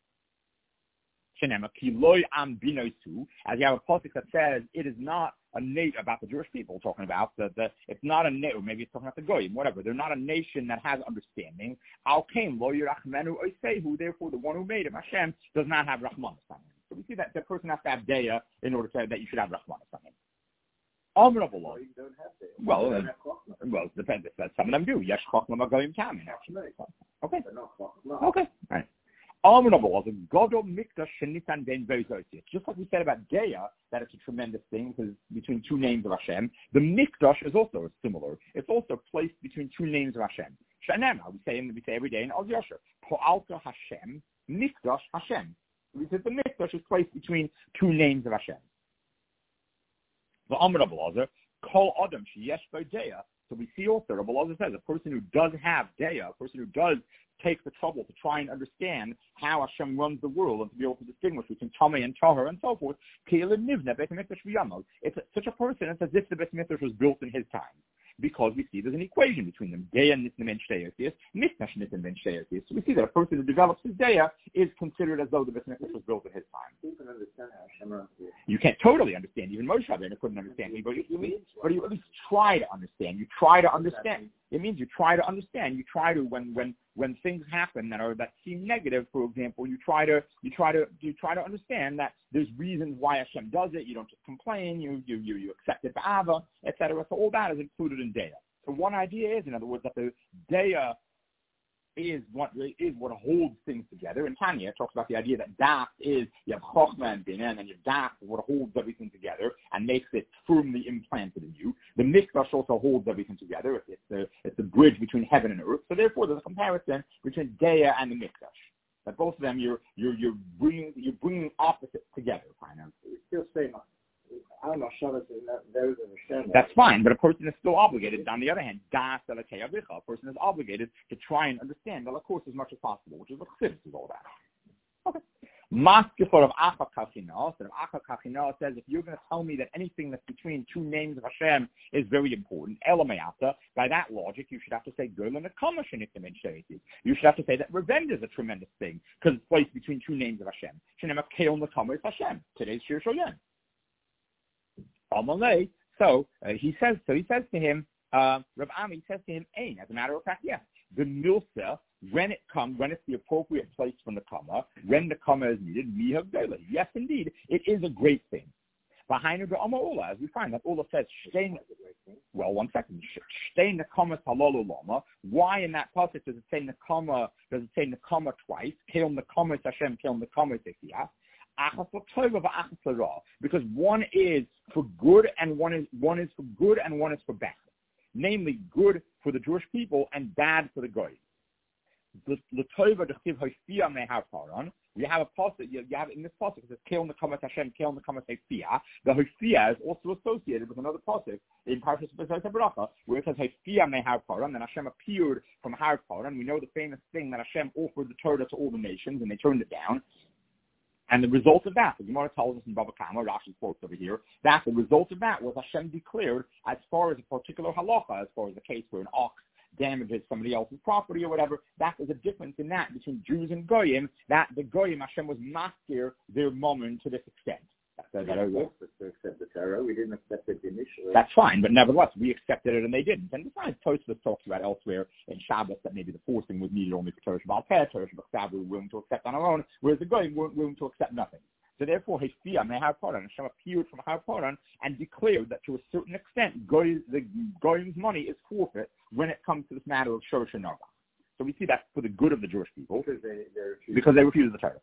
As you have a pasuk that says it is not a nation about the Jewish people, talking about it's not a nation, or maybe it's talking about the Goyim, whatever. They're not a nation that has understanding. Therefore, the one who made him, Hashem, does not have rachmanos on him. So we see that the person has to have deya in order to say that you should have rachmanos on him. Well, it depends. Some of them do. Yesh chachma b'goyim kamin. Okay. Okay. All right. Just like we said about Deya, that it's a tremendous thing because between two names of Hashem, the Mikdash is also similar. It's also placed between two names of Hashem. Shanema, we say every day in Al Yasher. Po'alta Hashem, Mikdash Hashem. We said the Mikdash is placed between two names of Hashem. The Amr Rabbi Elazar, Kol Adam Sheyesh Bo Deya. So we see also, Rabbi Elazar says, a person who does have Deya, a person who does take the trouble to try and understand how Hashem runs the world and to be able to distinguish between Tameh and Tahor and so forth. It's such a person, it's as if the Beit Mikdash was built in his time. Because we see there's an equation between them. Deya nitna ben shtei osiyos, mikdash nitna ben shtei osiyos. So we see that a person who develops his Deya is considered as though the Beit Mikdash was built in his time. You can understand how Hashem runs the world. You can't totally understand. Even Moshe Rabbeinu couldn't understand me, but you at least try to understand. You try to understand. It means you try to understand. You try to when things happen that seem negative, for example, you try to understand that there's reasons why Hashem does it. You don't just complain. You accept it ba'ava, etc. So all that is included in Deya. So one idea is, in other words, that the Deya is what holds things together. And Tanya talks about the idea that Das is, you have Chochmah and Binah, and then you have Das is what holds everything together and makes it firmly implanted in you. The Mikdash also holds everything together. It's the bridge between heaven and earth. So therefore, there's a comparison between Deya and the Mikdash. That both of them you're bringing opposites together. Kind of. We still say That's fine, but a person is still obligated. On the other hand, a person is obligated to try and understand, well, of course, as much as possible, which is what Chassidus is all about. Okay. Maskefar of Acha Kachina. So Acha Kachina says, if you're going to tell me that anything that's between two names of Hashem is very important, Elamayata, by that logic, you should have to say Gurla Nekama Shenikim and Sheriti. You should have to say that revenge is a tremendous thing because it's placed between two names of Hashem. Shenema Keil Nekama is Hashem. Today's Shir Shoyen. Amalei. So he says to him, Rav Ami says to him, Ain. As a matter of fact, yes. The milsa, when it's the appropriate place from the comma, when the comma is needed, miha gdela. Yes, indeed, it is a great thing. Behind the Amma Ola, as we find that Ola says, Shtein. Well, 1 second. Shtein the comma halalu lama. Why in that passage does it say nekama? Does it say nekama twice? Keil nekama Hashem, keil nekama Tekiah. Because one is for good and one is for good and one is for bad. Namely, good for the Jewish people and bad for the Goy. We have a pasuk. You have in this pasuk it says "Keil nekamas Hashem, keil nekamas Hafiyah." The Hafiyah is also associated with another pasuk in Parshas Baracha, where it says "Hafiyah me'Har Paran." Then Hashem appeared from Har Paran. We know the famous thing that Hashem offered the Torah to all the nations, and they turned it down. And the result of that, the Gemara tells us in Baba Kama, Rashi quotes over here, that the result of that was Hashem declared, as far as a particular halacha, as far as the case where an ox damages somebody else's property or whatever, that is a difference in that between Jews and Goyim, that the Goyim, Hashem was maskir their moment to this extent. We accept the Torah. We didn't accept it initially. That's fine, but nevertheless, we accepted it and they didn't. And besides, Tosfos talks about elsewhere in Shabbos that maybe the forcing was needed only for Torah Shabbat Peh, Torah Shabbat Sav we were willing to accept on our own, whereas the Goyim weren't willing to accept nothing. So therefore, Hafiyah Mehar Paran, Hashem appeared from Har Paran and declared that to a certain extent, the Goyim's money is forfeit when it comes to this matter of Shorosh and Narva. So we see that for the good of the Jewish people, because they refuse the Torah.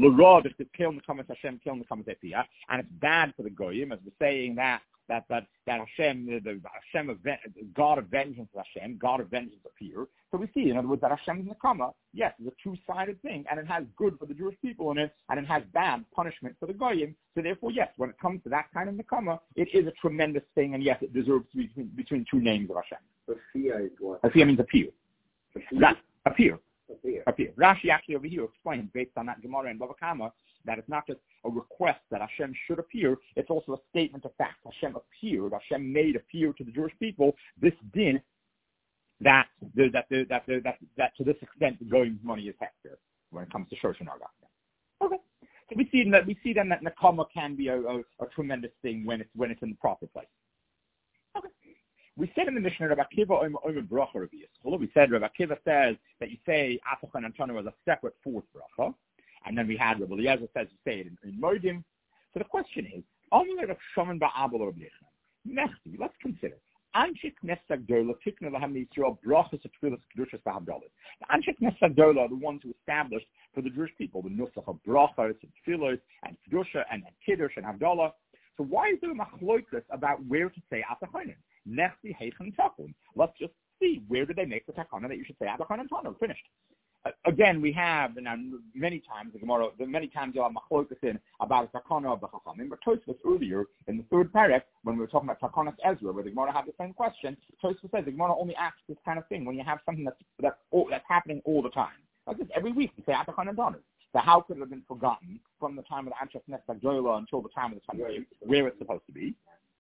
And it's bad for the Goyim, as we're saying that Hashem, the Hashem of God of vengeance is Hashem, God of vengeance appear. So we see, in other words, that Hashem is Nekama. Yes, it's a two-sided thing, and it has good for the Jewish people in it, and it has bad punishment for the Goyim. So therefore, yes, when it comes to that kind of Nekama, it is a tremendous thing, and yes, it deserves to be between two names of Hashem. Hafiyah is what? Hafiyah means appear. Appear. Rashi actually over here explains, based on that Gemara in Bava Kama, that it's not just a request that Hashem should appear, it's also a statement of fact. Hashem appeared, Hashem made appear to the Jewish people this din that to this extent the Goyim's money is hector when it comes to Shorosh and Narga. Okay. So we see then that Nekama can be a tremendous thing when it's in the proper place. Okay. We said in the Mishnah, Rav Akiva Omer Bracha Rabbi Yisrael. We said Rav Akiva says that you say Atachan and Tanu as a separate fourth bracha, and then we had Rav Eliezer says you say it in Moedim. So the question is, Omer Rav Shimon Ba'abel Rabbi Yechon. Let's consider. Anshik Knesset Gdola Tikna Lahem Yisrael Brachas Tefillas Kedushas V'Havdalas. The Anshik Knesset Gdola are the ones who established for the Jewish people the Nusach of Brachas and Tefillas and Kedusha and Kiddush and Havdalah. So why is there a machloikus about where to say Atachanim? Nechsi Heichen Takun. Let's just see, where did they make the takana that you should say Atachan and Tanu? Finished. Again, we have, and many times the Gemara, many times you'll have machloikus in about a takana of the Chachamim, but Tosfos earlier in the third paragraph, when we were talking about takanas Ezra, where the Gemara had the same question, Tosfos says the Gemara only asks this kind of thing when you have something that's happening all the time. Like this, every week we say Atachan and Tanu. So how could it have been forgotten from the time of the Anshek Knesset Gdola until the time of the Tanakh, where it's supposed to be?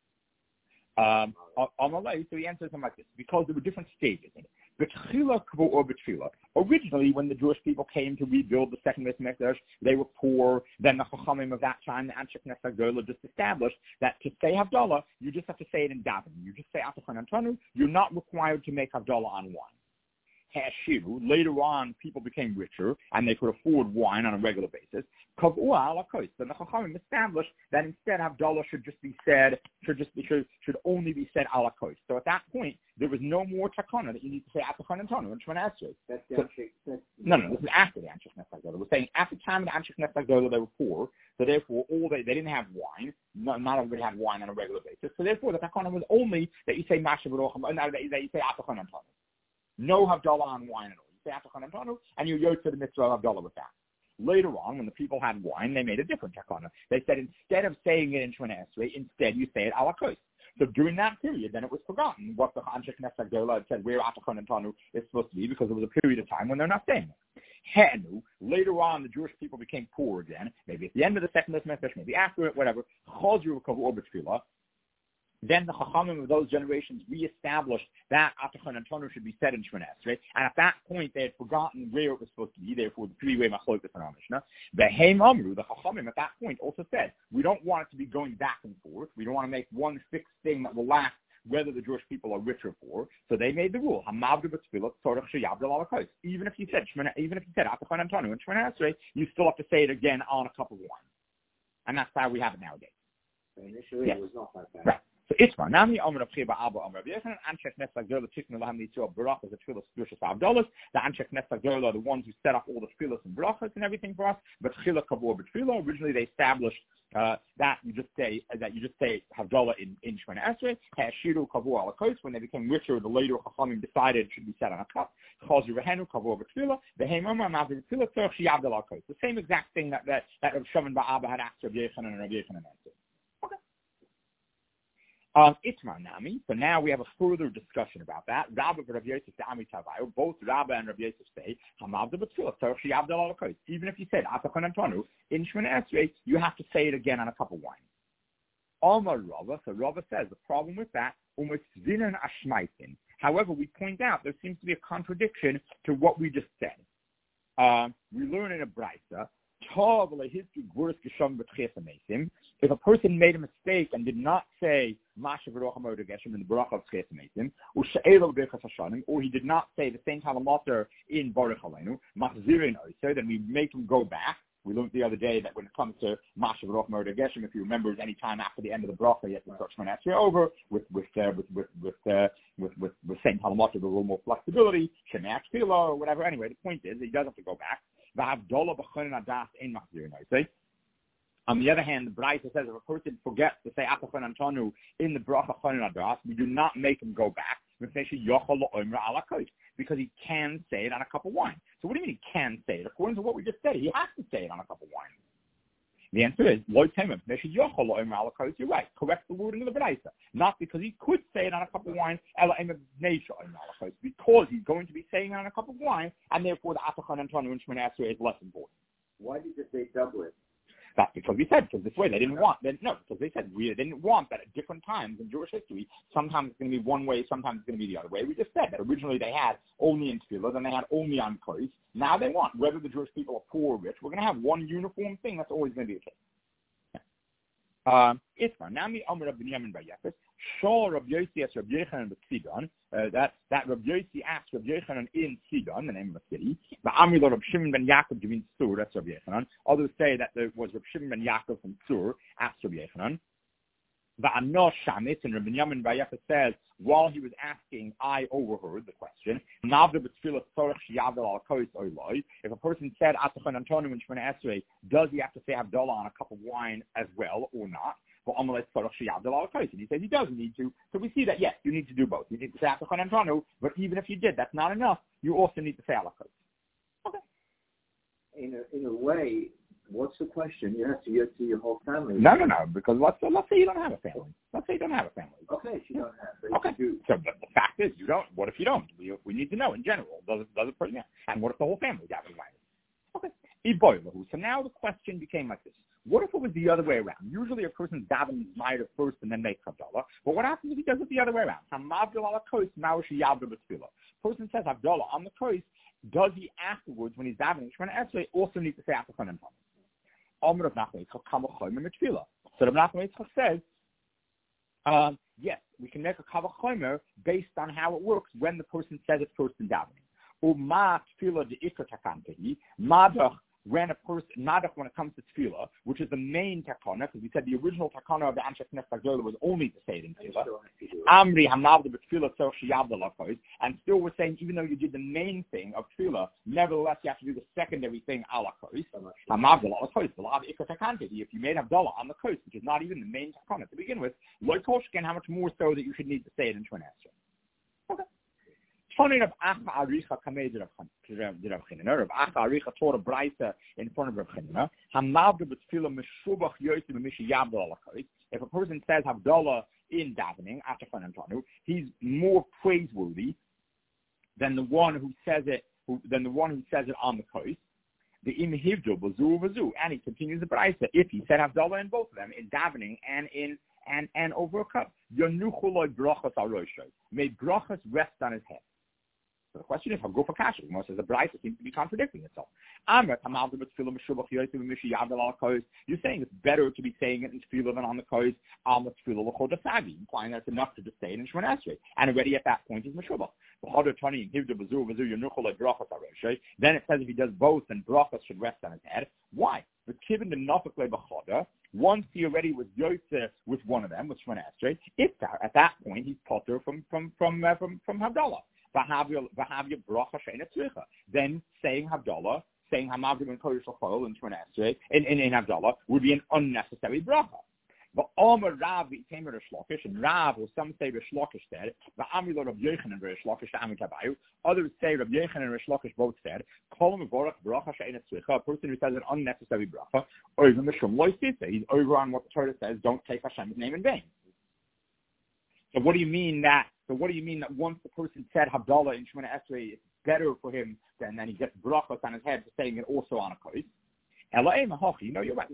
So he answers him like this, because there were different stages in it. Originally, when the Jewish people came to rebuild the second Beis Mikdash, they were poor. Then the Chachamim of that time, the Anshek Knesset Gdola, just established that to say Havdalah, you just have to say it in davening. You just say Atachan and Tanu. You're not required to make Havdalah on wine. Later on, people became richer and they could afford wine on a regular basis. Then the Chachamim established that instead Havdalah should only be said ala kois. So at that point, there was no more takana that you need to say Atachan and Tanu and Shemana Esrei. No, this is after the Anshek Knesset Gdola. We're saying at the time of the Anshek Knesset Gdola they were poor, so therefore they didn't have wine. Not everybody had wine on a regular basis. So therefore the takana was only that you say Masha B'rocham, that you say Atachan and Tanu. No Havdalah on wine at all. You say Atachan and Tanu, and you yotze the mitzvah of Havdalah with that. Later on, when the people had wine, they made a different takana. They said instead of saying it in Shemona Esrei, instead you say it ala kos. So during that period, then it was forgotten what the Anshe Knesset Gedola had said where Atachon and Tanu is supposed to be, because it was a period of time when they're not saying it. Henu, later on, the Jewish people became poor again, maybe at the end of the second Mefesh, maybe after it, whatever. Chazru Kavu B'Tfilah. Then the Chachamim of those generations reestablished that Atachon and Tanu should be said in Shemona Esrei, and at that point they had forgotten where it was supposed to be. Therefore, the three-way machlokas in our Mishnah. The Heim Amru, the Chachamim at that point also said, we don't want it to be going back and forth. We don't want to make one fixed thing that will last whether the Jewish people are rich or poor. So they made the rule: even if you said Atachon and Tanu in Shemona Esrei, you still have to say it again on a cup of wine, and that's how we have it nowadays. Initially, it was not like that. Right. So Itmar, Nami Omer of Chiba Abba Omer of Yechon, Anshe Knesset Gedola Tiknu Lahem Nitzur Barach as a tefillah Spiritual Avdolos. The Anshe Knesset Gedola are the ones who set up all the tefillahs and brachas and everything for us. But Chila Kavor B'Tfilah, originally they established that you just say Havdalah in Shemona Esrei. Hashiru Kavor Ala Kos. When they became richer, the later Chachamim decided it should be said on a cup. Chazu Rehenu Kavor B'Tfilah. The Heim Omer Mav B'Tfilah Tzorch Sheyavdal Ala Kos. The same exact thing that Rav Shimon Bar Abba had asked Rav Yechanan and Rav Yechanan answered. Itmar Nami. So now we have a further discussion about that. Rabba and Rav Yosef say Ami Tavayu. Both Rabba and Rav Yosef say Hamavda B'Tfilah Tzorch Sheyavdal Ala Kos. Even if you said Atachon and Tanu in Shemona Esrei, you have to say it again on a cup of wine. Amar Rabba. So Rabba says the problem with that Zinan Ashmaitin. However, we point out there seems to be a contradiction to what we just said. We learn in a brayta. If a person made a mistake and did not say Masha V'Rocha Moed Geshem in the Baruch of Ches Meisim, or he did not say the same time of Maser in Baruch Aleinu, Machzirin Oiser, then we make him go back. We learned the other day that when it comes to Masha V'Rocha Moed Geshem, if you remember, any time after the end of the bracha, you have to start Shemona Esrei over with same time of Maser, with a little more flexibility, Shemach Tefillah or whatever. Anyway, the point is he doesn't have to go back. On the other hand, the Braita says if a person forgets to say Atachon and Tanu in the bracha Chonin Adas, we do not make him go back because he can say it on a cup of wine. So what do you mean he can say it? According to what we just said, he has to say it on a cup of wine. The answer is, you're right. Correct the wording of the Braita. Not because he could say it on a cup of wine, because he's going to be saying it on a cup of wine, and therefore the Atachon and Tanu in Shemona Esrei is less important. Why did they say double it? That's because we said, because this way they didn't want, because they said we didn't want that at different times in Jewish history. Sometimes it's going to be one way, sometimes it's going to be the other way. We just said that originally they had only in Tefillah, then they had only on Kos. Now they want, whether the Jewish people are poor or rich, we're going to have one uniform thing. That's always going to be the case. Itmar, Nami Amr of Binyamin Bar Yefes, Shor Rav Yossi as Rav Yechanan B'Tzidon, that Rav Yossi asked Rav Yechanan in Tzidon, the name of a city, but Amri Rav Shimon ben Yaakov Givin Tzur, that's Rav Yechanan. Others say that there was Rav Shimon ben Yaakov from Tzur, asked Rav Yechanan. The Anosh Shamitz, and Rav Binyamin Bar Yefes says, while he was asking, I overheard the question. If a person said Atachon and Tanu in Shemona Esrei, does he have to say Havdalah on a cup of wine as well or not? And he says he doesn't need to. So we see that, yes, you need to do both. You need to say Atachon and Tanu, but even if you did, that's not enough. You also need to say Alakos. Okay. In a way, what's the question? You have to get to your whole family. No, because let's say you don't have a family. Let's say you don't have a family. Okay, you don't have. But okay. So the fact is, you don't. What if you don't? We need to know in general. Does it person? And what if the whole family got invited? Okay. So now the question became like this. What if it was the other way around? Usually a person's davening Ma'aser first and then makes Havdalah. But what happens if he does it the other way around? Person says Havdalah on the Kos. Does he afterwards, when he's davening Shemona Esrei, also need to say Atachon and Tanu? So the Rav Nachman says, yes, we can make a Kavach Chomer based on how it works when the person says it first in davening. When a person, Nadach, when it comes to Tefillah, which is the main takana, because we said the original takana of the Anshe Knesset Gedola was only to say it in Tefillah. Amri Hamavda B'Tefillah Tzorch Sheyavdal Ala Kos, and still we're saying even though you did the main thing of Tefillah, nevertheless you have to do the secondary thing Ala Kos. Hamavdal Ala Kos, the Lav Ikar Takantiti. If you made Havdalah on the Kos, which is not even the main takana to begin with, Loi Koshken, how much more so that you should need to say it in Shemona Esrei. Okay. Funny of Acha Aricha Kamei Rav Chanina. Rav Acha Aricha taught a brayta in front of Rav Chanina. Hamavdu b'tefillah meshubach yoysim b'mishi yabdol alakos. If a person says Havdalah in davening after Chanantanu, he's more praiseworthy than the one who says it on the kois. The im hivdu b'zu v'zu, and he continues the brayta. If he said Havdalah in both of them, in davening and over a cup, yonucholoi brachas al roshay. May brachas rest on his head. So the question is, how go for kasha? Most says the brayta seems to be contradicting itself. You're saying it's better to be saying it in tefillah than on the kois, implying that it's enough to just say it in Shemon Esrei. And already at that point, he's meshubach. Then it says if he does both, then brachas should rest on his head. Why? Once he already was yotze with one of them, with Shemon Esrei, at that point he's potter from Havdalah. Then saying Havdalah, saying Hamavdim and Kodesh L'Chol in Shemon Esrei in Havdalah would be an unnecessary bracha. But Omer Rav came to Rish Lakish, and Rav, or some say Rish Lakish said, the Amrilo Rav Yechon and Rish Lakish to Amit Habayu. Others say Rav Yechon and Rish Lakish both said, Kol Mevorach Bracha She'ein Tzricha, a person who says an unnecessary bracha, or even the Shum Lo Yisita. He's over on what the Torah says, don't take Hashem's name in vain. So what do you mean that once the person said Havdalah in Shemona Esrei, it's better for him than he gets brachos on his head for saying it also on a kois? You're right.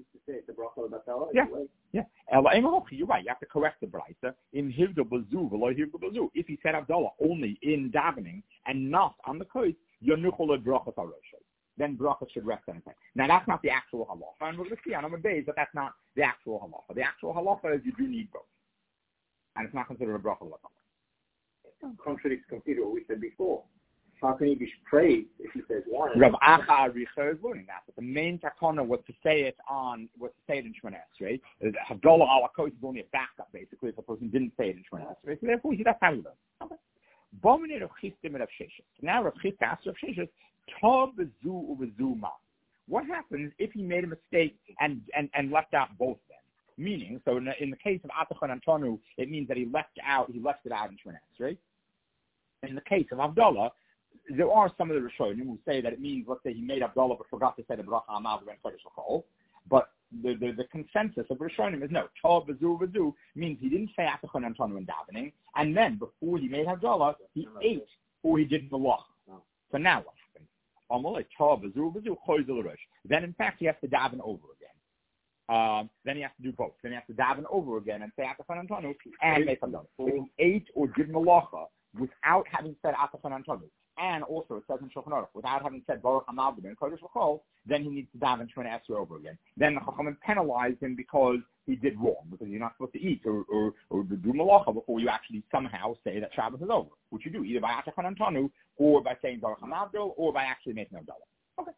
Yeah. You're right. You have to correct the brayta. In hivdu bazu v'lo hivdu bazu. If he said Havdalah only in davening and not on the kois, yonucholoi brachos al roshay. Then brachos should rest on his head. Now that's not the actual halacha, and we're going to see on Amud Beis that that's not the actual halacha. The actual halacha is you do need both, and it's not considered a bracha l'kama. Contradicts completely what we said before. How can he be praised if he says one? Rav Acha Aricha is learning that. But the main takana was to say it in Shemona Esrei. Havdalah ala kois is only a backup, basically, if a person didn't say it in Shemona Esrei. So therefore, that's how we learn. Okay. Bominir Rav Chistim Rav Sheshes. Now Rav Chistim asks Rav Sheshes, Tov v'zu u'v'zu ma. What happens if he made a mistake and left out both of them? Meaning, so in the case of Atachon Antonu, it means that he left it out in Shemona Esrei. In the case of Havdalah, there are some of the Rishonim who say that it means, let's say he made Havdalah but forgot to say the bracha Amav and Kodesh L'Chol. But the consensus of Rishonim is no. Tov v'zu v'zu means he didn't say Atachon Antonu in davening, and then before he made Havdalah, he ate or he did Malach. So now what happens? Amalei Tov v'zu v'zu choyzel rosh. Then in fact he has to daven over again. Then he has to do both. Then he has to daven over again and say Atachon Antonu and make Havdalah. If he ate or did Malacha without having said Atachon Antonu, and also it says in Shulchan Aruch, without having said Baruch Hamavdim and Kodesh L'Chol, then he needs to daven Shemona Esrei over again. Then the Chachamim penalized him because he did wrong, because you're not supposed to eat or do Malacha before you actually somehow say that Shabbos is over, which you do either by Atachon Antonu or by saying Baruch Hamavdim or by actually making Havdalah. Okay.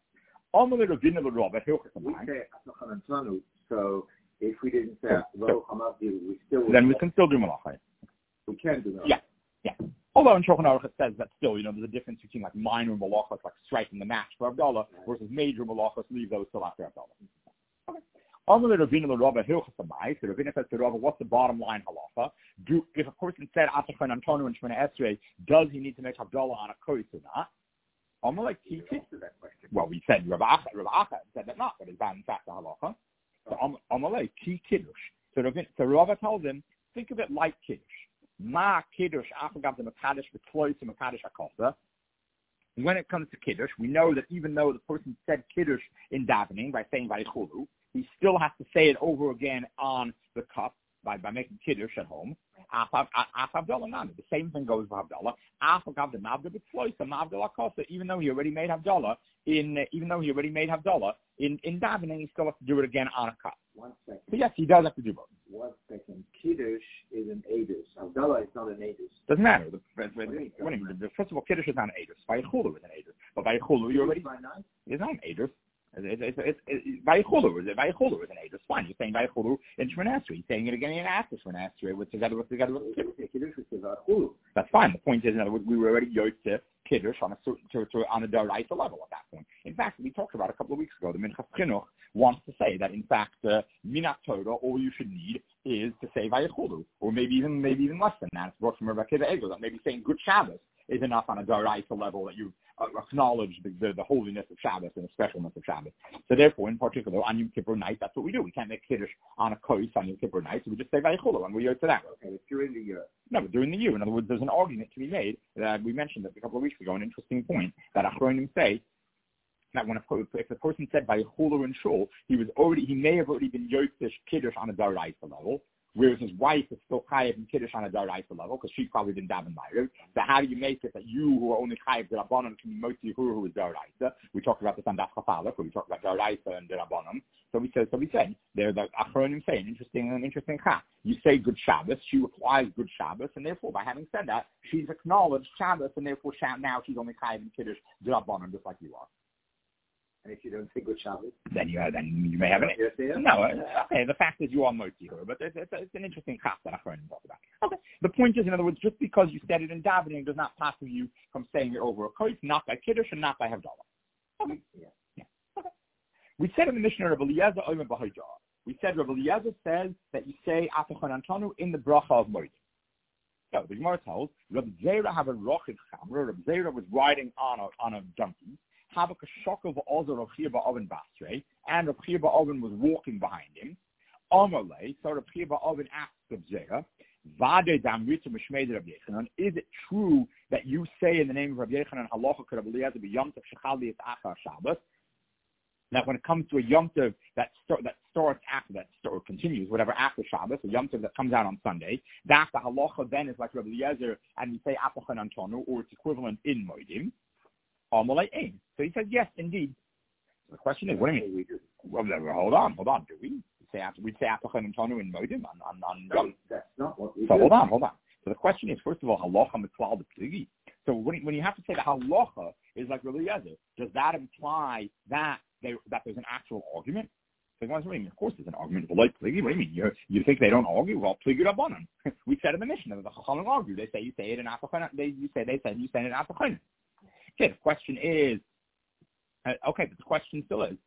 We say Atachon Antonu, so if we didn't say Baruch Hamavdim, we still would. Then we can still do Malacha. We can do that. Yeah. Although in Shulchan Aruch it says that still, there's a difference between like minor malachas, like striking the match for Havdalah, versus major malachas, leave those till after Havdalah. Okay. Other than Ravina L'Rabba Hilchas Amai, so Ravina says to Rava, what's the bottom line halacha? If a person said Atachon Antonu and Shemona Esrei, does he need to make Havdalah on a kois or not? Amalek he answered that question. Well, we said Rav Acha said that not, but is that in fact the halacha? So Amalek ki kiddush. So Rava tells him, think of it like kiddush. Ma kiddush afagav the makadosh v'tlois the makadosh hakosa. When it comes to kiddush, we know that even though the person said kiddush in davening by saying vaychulu, he still has to say it over again on the cup by making kiddush at home. The same thing goes for Havdalah. Even though he already made Havdalah in davening, he still has to do it again on a cup. 1 second. So yes, he does have to do both. 1 second. Kiddush is an edus. Havdalah is not an edus. Doesn't matter. First of all, kiddush is not an edus. Vaychulu is an edus. But vaychulu, you already is not an edus. Vaychulu is an edus. Fine, you're saying vaychulu in Shemona Esrei. You're saying it again in after Shemona Esrei, with together with kiddush is vaychulu. That's fine. The point is, in other words, we were already yotze kiddush on a daraisa level at that point. In fact, we talked about a couple of weeks ago. The Minchas Chinuch wants to say that in fact, minat Torah, all you should need is to say Vayichulu, or maybe even less than that. It's brought from Rabbi Akiva Eiger, that maybe saying Good Shabbos is enough on a Daraisa level that you acknowledge the holiness of Shabbos and the specialness of Shabbos. So therefore, in particular, on Yom Kippur night, that's what we do. We can't make Kiddush on a Kois on Yom Kippur night, so we just say Vayichulu, and we go to that. Okay, it's during the year. No, but during the year. In other words, there's an argument to be made that we mentioned this a couple of weeks ago, an interesting point, that Achronim say that if the person said Vayichulu in Shul, he may have already been Yotish Kiddush on a Daraisa level, whereas his wife is still chayav in Kiddush on a Daraisa level, because she probably didn't daven Ma'ariv. So how do you make it that you, who are only chayav the Rabbanon, can be motzi who is Daraisa? We talked about this on Daf Chafalach, where we talked about Daraisa and the Rabbanon. So we said, there the Achronim say an interesting chap. You say Good Shabbos, she requires Good Shabbos, and therefore, by having said that, she's acknowledged Shabbos, and therefore now she's only chayav in Kiddush the Rabbanon, just like you are. And if you don't say Good Shabbos, then you may have an. No, okay. The fact is you are motzi her, but it's an interesting chap that Achronim talk about. Okay. The point is, in other words, just because you said it in davening does not stop you from saying it over a kois, not by Kiddush and not by Havdalah. Okay. Yeah. Okay. We said in the Mishnah Rabbi Eliezer Omer B'Hojar. We said Rabbi Eliezer says that you say Atachon Antonu in the bracha of Moed. So the Gemara tells Rabbi Zera have a rochid chamra. Rabbi Zera was riding on a donkey. And Rabbi Chia Ba'oven was walking behind him. So Rabbi Chia Ba'oven asked Rabbi Zera, is it true that you say in the name of Rabbi Yechanan halacha could Rabbi Eliezer be Yom Tov shechal li'et achar Shabbos? That when it comes to a Yom Tov that starts after that, or continues, whatever, after Shabbos, a Yom Tov that comes out on Sunday, that the halacha then is like Rabbi Eliezer, and we say Atachon Antonu, or it's equivalent in Moedim. So he said, yes, indeed. So the question is, what do you mean? Well, hold on. Do we? We'd say Atachon Antonu in Moedim on no, that's not what we do. So hold on. So the question is, first of all, halacha mitzvah b'pligi. So when you have to say that halacha is like Rabbi Eliezer, does that imply that there's an actual argument? So what do you mean? Of course there's an argument. Well, like pligi, what do you mean? You think they don't argue? Well, pligi rabbanon. We said in the Mishnah that the chachamim argue. They say you say it in Atachon. You say it in Atachon. Okay, the question is, but the question still is,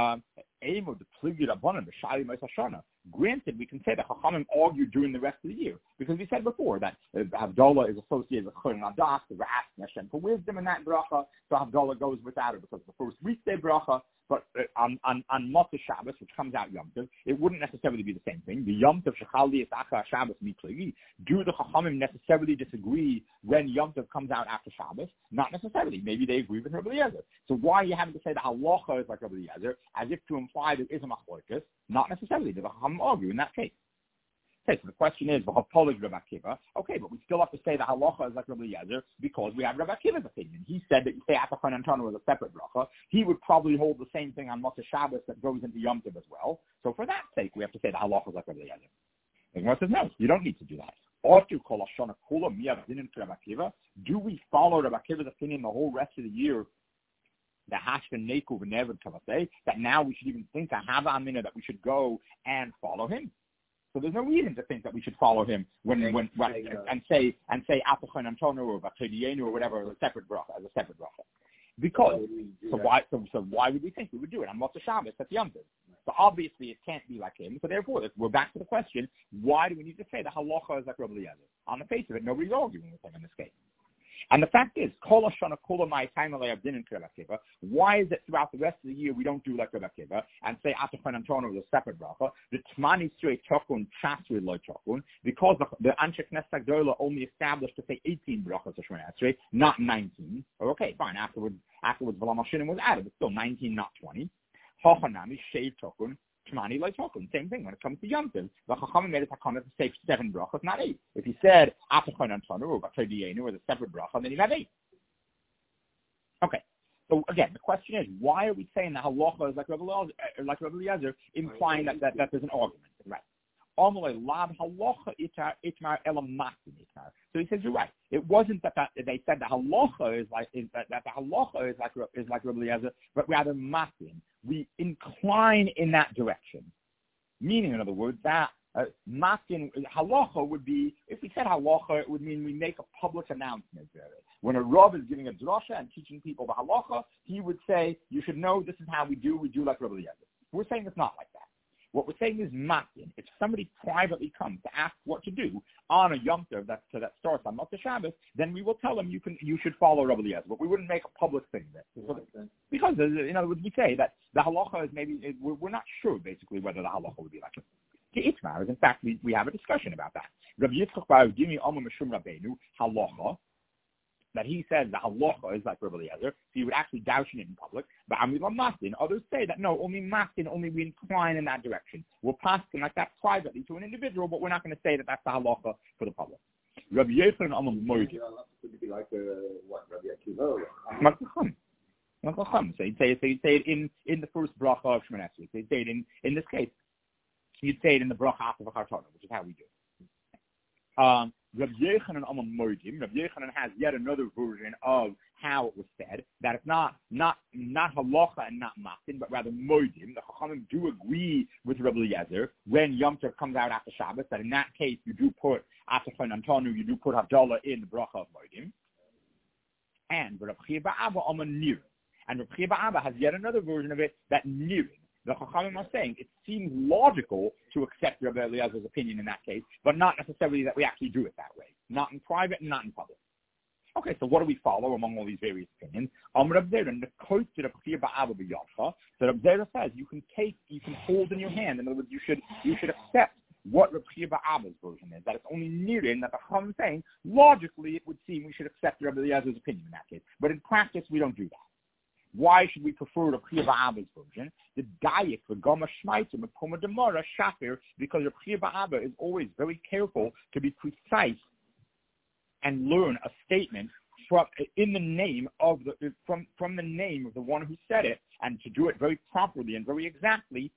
granted, we can say that Chachamim argued during the rest of the year, because we said before that Havdalah is associated with Chol Nadas, we're asking Hashem for wisdom in that bracha, so Havdalah goes without it, because the first weekday bracha, but on Motzei Shabbos, which comes out Yom Tov, it wouldn't necessarily be the same thing. The Yom Tov Shechal Li'et Achar Shabbos Miklegi. Do the Chachamim necessarily disagree when Yom Tov comes out after Shabbos? Not necessarily. Maybe they agree with Rabbi Eliezer. So why are you having to say the halacha is like Rabbi Eliezer, as if to imply there is a machlokes? Not necessarily. Do the Chachamim argue in that case? Okay, so the question is, Rabbi Akiva. Okay, but we still have to say the halacha is like Rabbi Eliezer because we have Rabbi Akiva's opinion. He said that you say Atachon Antonu was a separate bracha. He would probably hold the same thing on Motzei Shabbos that goes into Yom Tov as well. So for that sake, we have to say the halacha is like Rabbi Eliezer. The Gemara says, no, you don't need to do that. Do we follow Rabbi Akiva's opinion the whole rest of the year? The Hashvan Neku V'Nevad Kavasei, that now we should even think to have Amina that we should go and follow him. So there's no reason to think that we should follow him and say Atachon Antonu or V'Chedienu or whatever as a separate bracha. Because why would we think we would do it on Motzei Shabbos at Yom Tov? So obviously it can't be like him. So therefore we're back to the question: why do we need to say the halacha is like Rabbi Eliezer? On the face of it, nobody's arguing with him in this case. And the fact is, why is it throughout the rest of the year we don't do like Rabbi Akiva and say Atachon Antonu is a separate bracha? The Tmani Srei Chokun Chasri Lo Chokun, because the Anshe Knesset Gdola only established to say 18 brachas of Shemini Esrei, not 19. Okay, fine. Afterwards, V'la Mashinim was added, but still 19, not 20. Hachanami Sheiv Chokun. Same thing when it comes to Yom Tov. The Chachamim made a takana to say 7 brachas, not 8. If he said Atachon Antonu or V'Chedienu or the separate bracha, then he'd have 8. Okay. So again, the question is, why are we saying that halacha is like Rabbi Eliezer, implying that there's an argument, right? So he says you're right. It wasn't that they said the halacha is like Rabbi Eliezer, but rather matin. We incline in that direction. Meaning, in other words, that matin halacha would be, if we said halacha, it would mean we make a public announcement. When a Rav is giving a drasha and teaching people the halacha, he would say, you should know this is how we do like Rabbi Eliezer. We're saying it's not like that. What we're saying is matin. If somebody privately comes to ask what to do on a Yom Tov that starts on Motzei Shabbos, then we will tell them you should follow Rabbi Eliezer, but we wouldn't make a public thing of it. Because, we say that the halacha is maybe, we're not sure, basically, whether the halacha would be like it. In fact, we have a discussion about that. Rabbi Yitzchak Bar Gimi Omer Mishum Rabbeinu halacha, that he says the halacha is like Rabbi Eliezer, so you would actually douche it in public. But Amila Matin, others say that no, only Matin, only we incline in that direction. We're passing like that privately to an individual, but we're not going to say that that's the halacha for the public. Rabbi Yochanan Amar Moed. Would be like Rabbi Akiva? So you'd say it in the first bracha of Shemoneh Esrei. So you'd say it in this case, you'd say it in the bracha of a Kartana, which is how we do it. Rabbi Yochanan Amar Moedim. Rabbi Yochanan has yet another version of how it was said, that it's not halacha and not matin, but rather moedim. The Chachamim do agree with Rabbi Eliezer when Yom Tov comes out after Shabbos, that in that case you do put after Chodesh Antonu, you do put Havdalah in the bracha of moedim. And Rabbi Chia Bar Abba Amar nirin. And Rabbi Chia Bar Abba has yet another version of it, that nirin. The Chachamim are saying it seems logical to accept Rabbi Eliezer's opinion in that case, but not necessarily that we actually do it that way. Not in private and not in public. Okay, so what do we follow among all these various opinions? Rabbi Zera, the quote to Rabbi Chia Bar Abba b'Yadcha, so Rabbi Zera says you can hold in your hand. In other words, you should accept what Rabbi Chia Bar Abba's version is. That it's only nirin, that the Chachamim is saying logically it would seem we should accept Rabbi Eliezer's opinion in that case, but in practice we don't do that. Why should we prefer Rabbi Chia Bar Abba's version? The Dayak, the Gama Shmaitim, the Poma Demara, Shafir, because Rabbi Chia Bar Abba is always very careful to be precise and learn a statement from the name of the name of the one who said it, and to do it very properly and very exactly.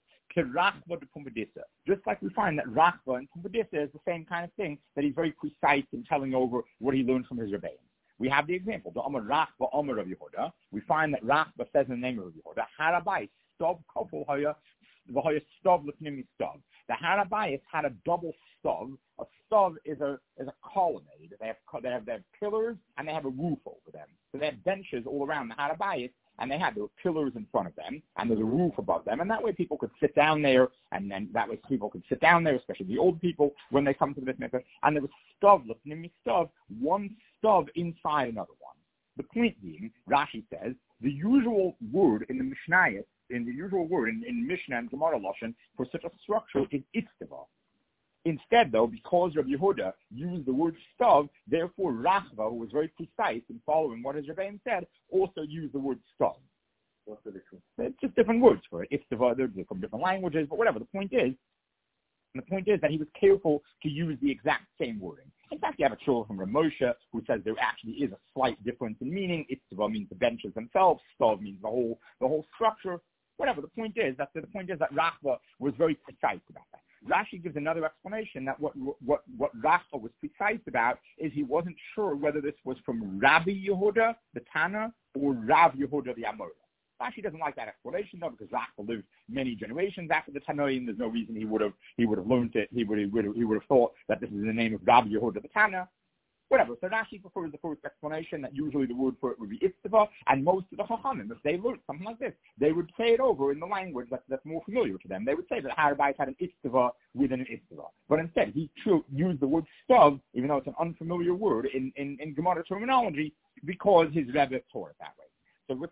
Just like we find that Rachba and Pumbedissa is the same kind of thing, that he's very precise in telling over what he learned from his Rebbeim. We have the example, the Amar Rachba Amar Rav Yehuda. We find that Rachba says in the name of Rav Yehuda, Harabai, Stov Kofel Haya, V'Haya Stov L'Pnimi Stov. The Harabai had a double stov. A stov is a colonnade. They have pillars and they have a roof over them. So they have benches all around the Harabai, and there were pillars in front of them, and there's a roof above them, and that way people could sit down there, and then that way people could sit down there, especially the old people, when they come to the Beit Mikdash, and there was stov, L'Pnimi Stov, one stov inside another one. The point being, Rashi says, the usual word in the Mishnayos, in Mishnah and Gemara Lashon for such a structure is itztava. Instead, though, because Rabbi Yehuda used the word stav, therefore Rachba, who was very precise in following what his Rebbeim said, also used the word stav. What's the difference? It's just different words for it. Itztava, they're from different languages, but whatever. The point is that he was careful to use the exact same wording. In fact, you have a shul from Rav Moshe who says there actually is a slight difference in meaning. Itztava means the benches themselves. Stav means the whole structure. Whatever. The point is that Rachba was very precise about that. Rashi gives another explanation that what Rachba was precise about is he wasn't sure whether this was from Rabbi Yehuda, the Tana, or Rav Yehuda, the Amora. Rashi doesn't like that explanation though, because Rachba lived many generations after the Tanoim. There's no reason he would have learned it. He would have thought that this is the name of Rabbi Yehuda, the Tana. Whatever. So Rashi prefers the first explanation, that usually the word for it would be itztava, and most of the Chachamim, if they learned something like this, they would say it over in the language that's more familiar to them. They would say that Harabais had an itztava within an itztava. But instead, he used the word stav, even though it's an unfamiliar word in Gemara terminology, because his Rebbe taught it that way.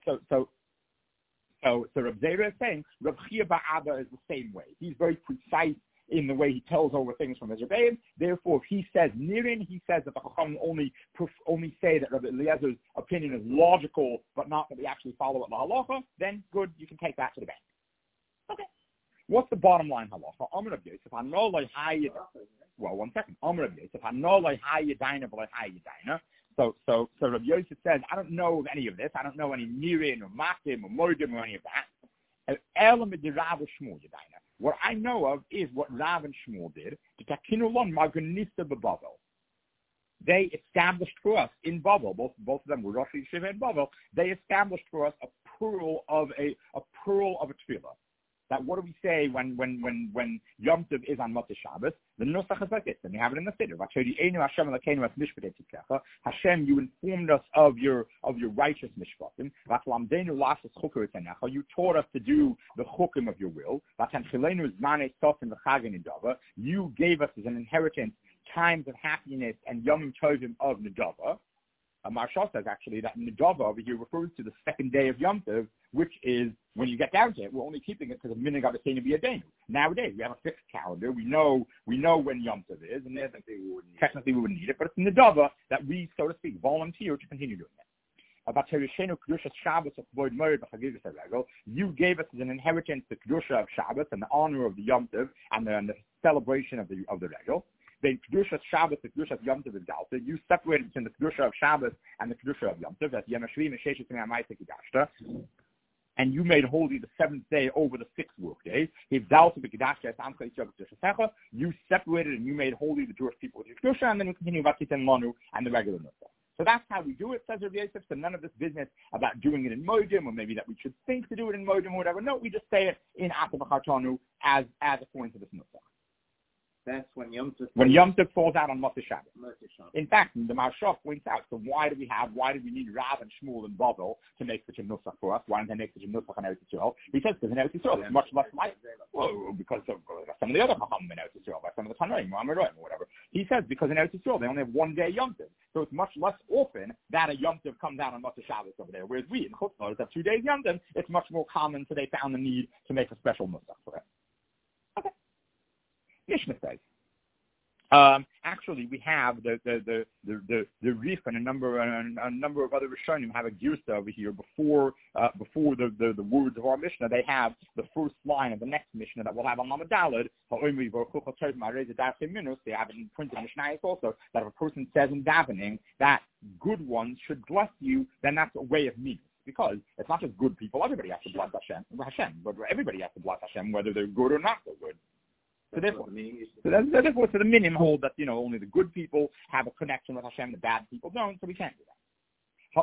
So Rav Zera is saying Rav Chia Bar Abba is the same way. He's very precise in the way he tells over things from his Rebbeim. Therefore, if he says nirin, he says that the Chacham only say that Rabbi Eliezer's opinion is logical, but not that we actually follow it la halacha, then good, you can take that to the bank. Okay. What's the bottom line halacha? Amar Rav Yosef, well, 1 second. Amar Rav Yosef, So Rav Yosef says, I don't know of any of this. I don't know any nirin or matim or moedim or any of that. What I know of is what Rav and Shmuel did. They established for us in Bavel, both of them were Rosh Yeshiva and Bavel. They established for us a pearl of a tefillah. that what do we say when Yom Tov is on Motzei Shabbos? The Nusach is like this, and we have it in the Siddur. Hashem, you informed us of your righteous mishpatim. You taught us to do the chukim of your will. You gave us as an inheritance times of happiness and Yom Tovim of Nedava. Maharsha says actually that Nedava over here refers to the second day of Yom Tov, which is, when you get down to it, we're only keeping it because of Minig Avosenu B'Yadeinu. Nowadays, we have a fixed calendar. We know when Yom Tov is, and technically we wouldn't need it, but it's Nedava that we, so to speak, volunteer to continue doing it. You gave us as an inheritance the Kedusha of Shabbos and the honor of the Yom Tov and the celebration of the Regel. The Kedusha Shabbos, the Kedusha of Yom Tov is Galta. You separated between the Kedusha of Shabbos and the Kedusha of Yom Tov. That's Yom HaShvi, Mesheshes, Ma'amayta, Kedashta. And you made holy the seventh day over the 6 work days. You separated and you made holy the Jewish people with your Kedusha, and then we continue about Titan Manu and the regular Nusach. So that's how we do it, says Rabbi Yosef. So none of this business about doing it in Moedim, or maybe that we should think to do it in Moedim or whatever. No, we just say it in Atav Hartanu as according to this Nusach. That's when Yom Tov falls out on Motzei Shabbos. In fact, the Maharsha points out, so why do we need Rav and Shmuel and Bavel to make such a nusach for us? Why don't they make such a nusach in Eretz Yisrael? He says because in Eretz Yisrael it's much less light. Well, because of some of the other Chachamim in Eretz Yisrael, by some of the Tanoim, or Amoraim, or whatever. He says because in Eretz Yisrael they only have 1 day Yom Tov, so it's much less often that a Yom Tov comes out on Motzei Shabbos over there. Whereas we in Chutz La'aretz have 2 days Yom Tov, it's much more common, so they found the need to make a special nusach for it. Okay. Mishnah says. Actually, we have the Rif and a number of other Rishonim have a girsa over here before the words of our Mishnah. They have the first line of the next Mishnah that we'll have on Lamed Daled. They have it in printed Mishnah also that if a person says in davening that good ones should bless you, then that's a way of meaning. Because it's not just good people; everybody has to bless Hashem, but everybody has to bless Hashem, whether they're good or not so good. So therefore, the minimum hold that only the good people have a connection with Hashem, the bad people don't, so we can't do that.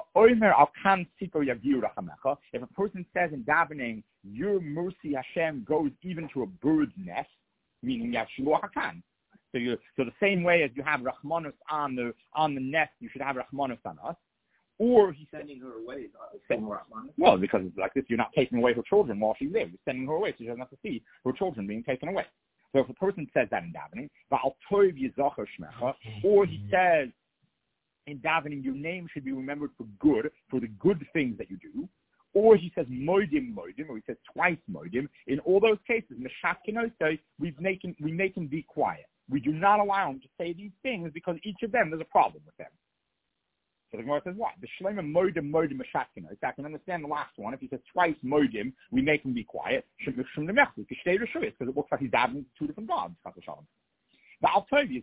If a person says in davening, your mercy Hashem goes even to a bird's nest, meaning you have Shiluach HaKan. So the same way as you have Rachmanus on the nest, you should have Rachmanus on us. Or he's sending her away. Well, because it's like this, you're not taking away her children while she's there. You're sending her away so she doesn't have to see her children being taken away. So if a person says that in davening, or he says in davening, your name should be remembered for the good things that you do, or he says moedim, or he says twice moedim, in all those cases, we make him be quiet. We do not allow him to say these things because each of them, there's a problem with them. So the Gemara says what? The Shlema moedim meshatkina. I can understand the last one. If he says twice moedim, we make him be quiet. Because it looks like he's davening to 2 different gods. Okay, I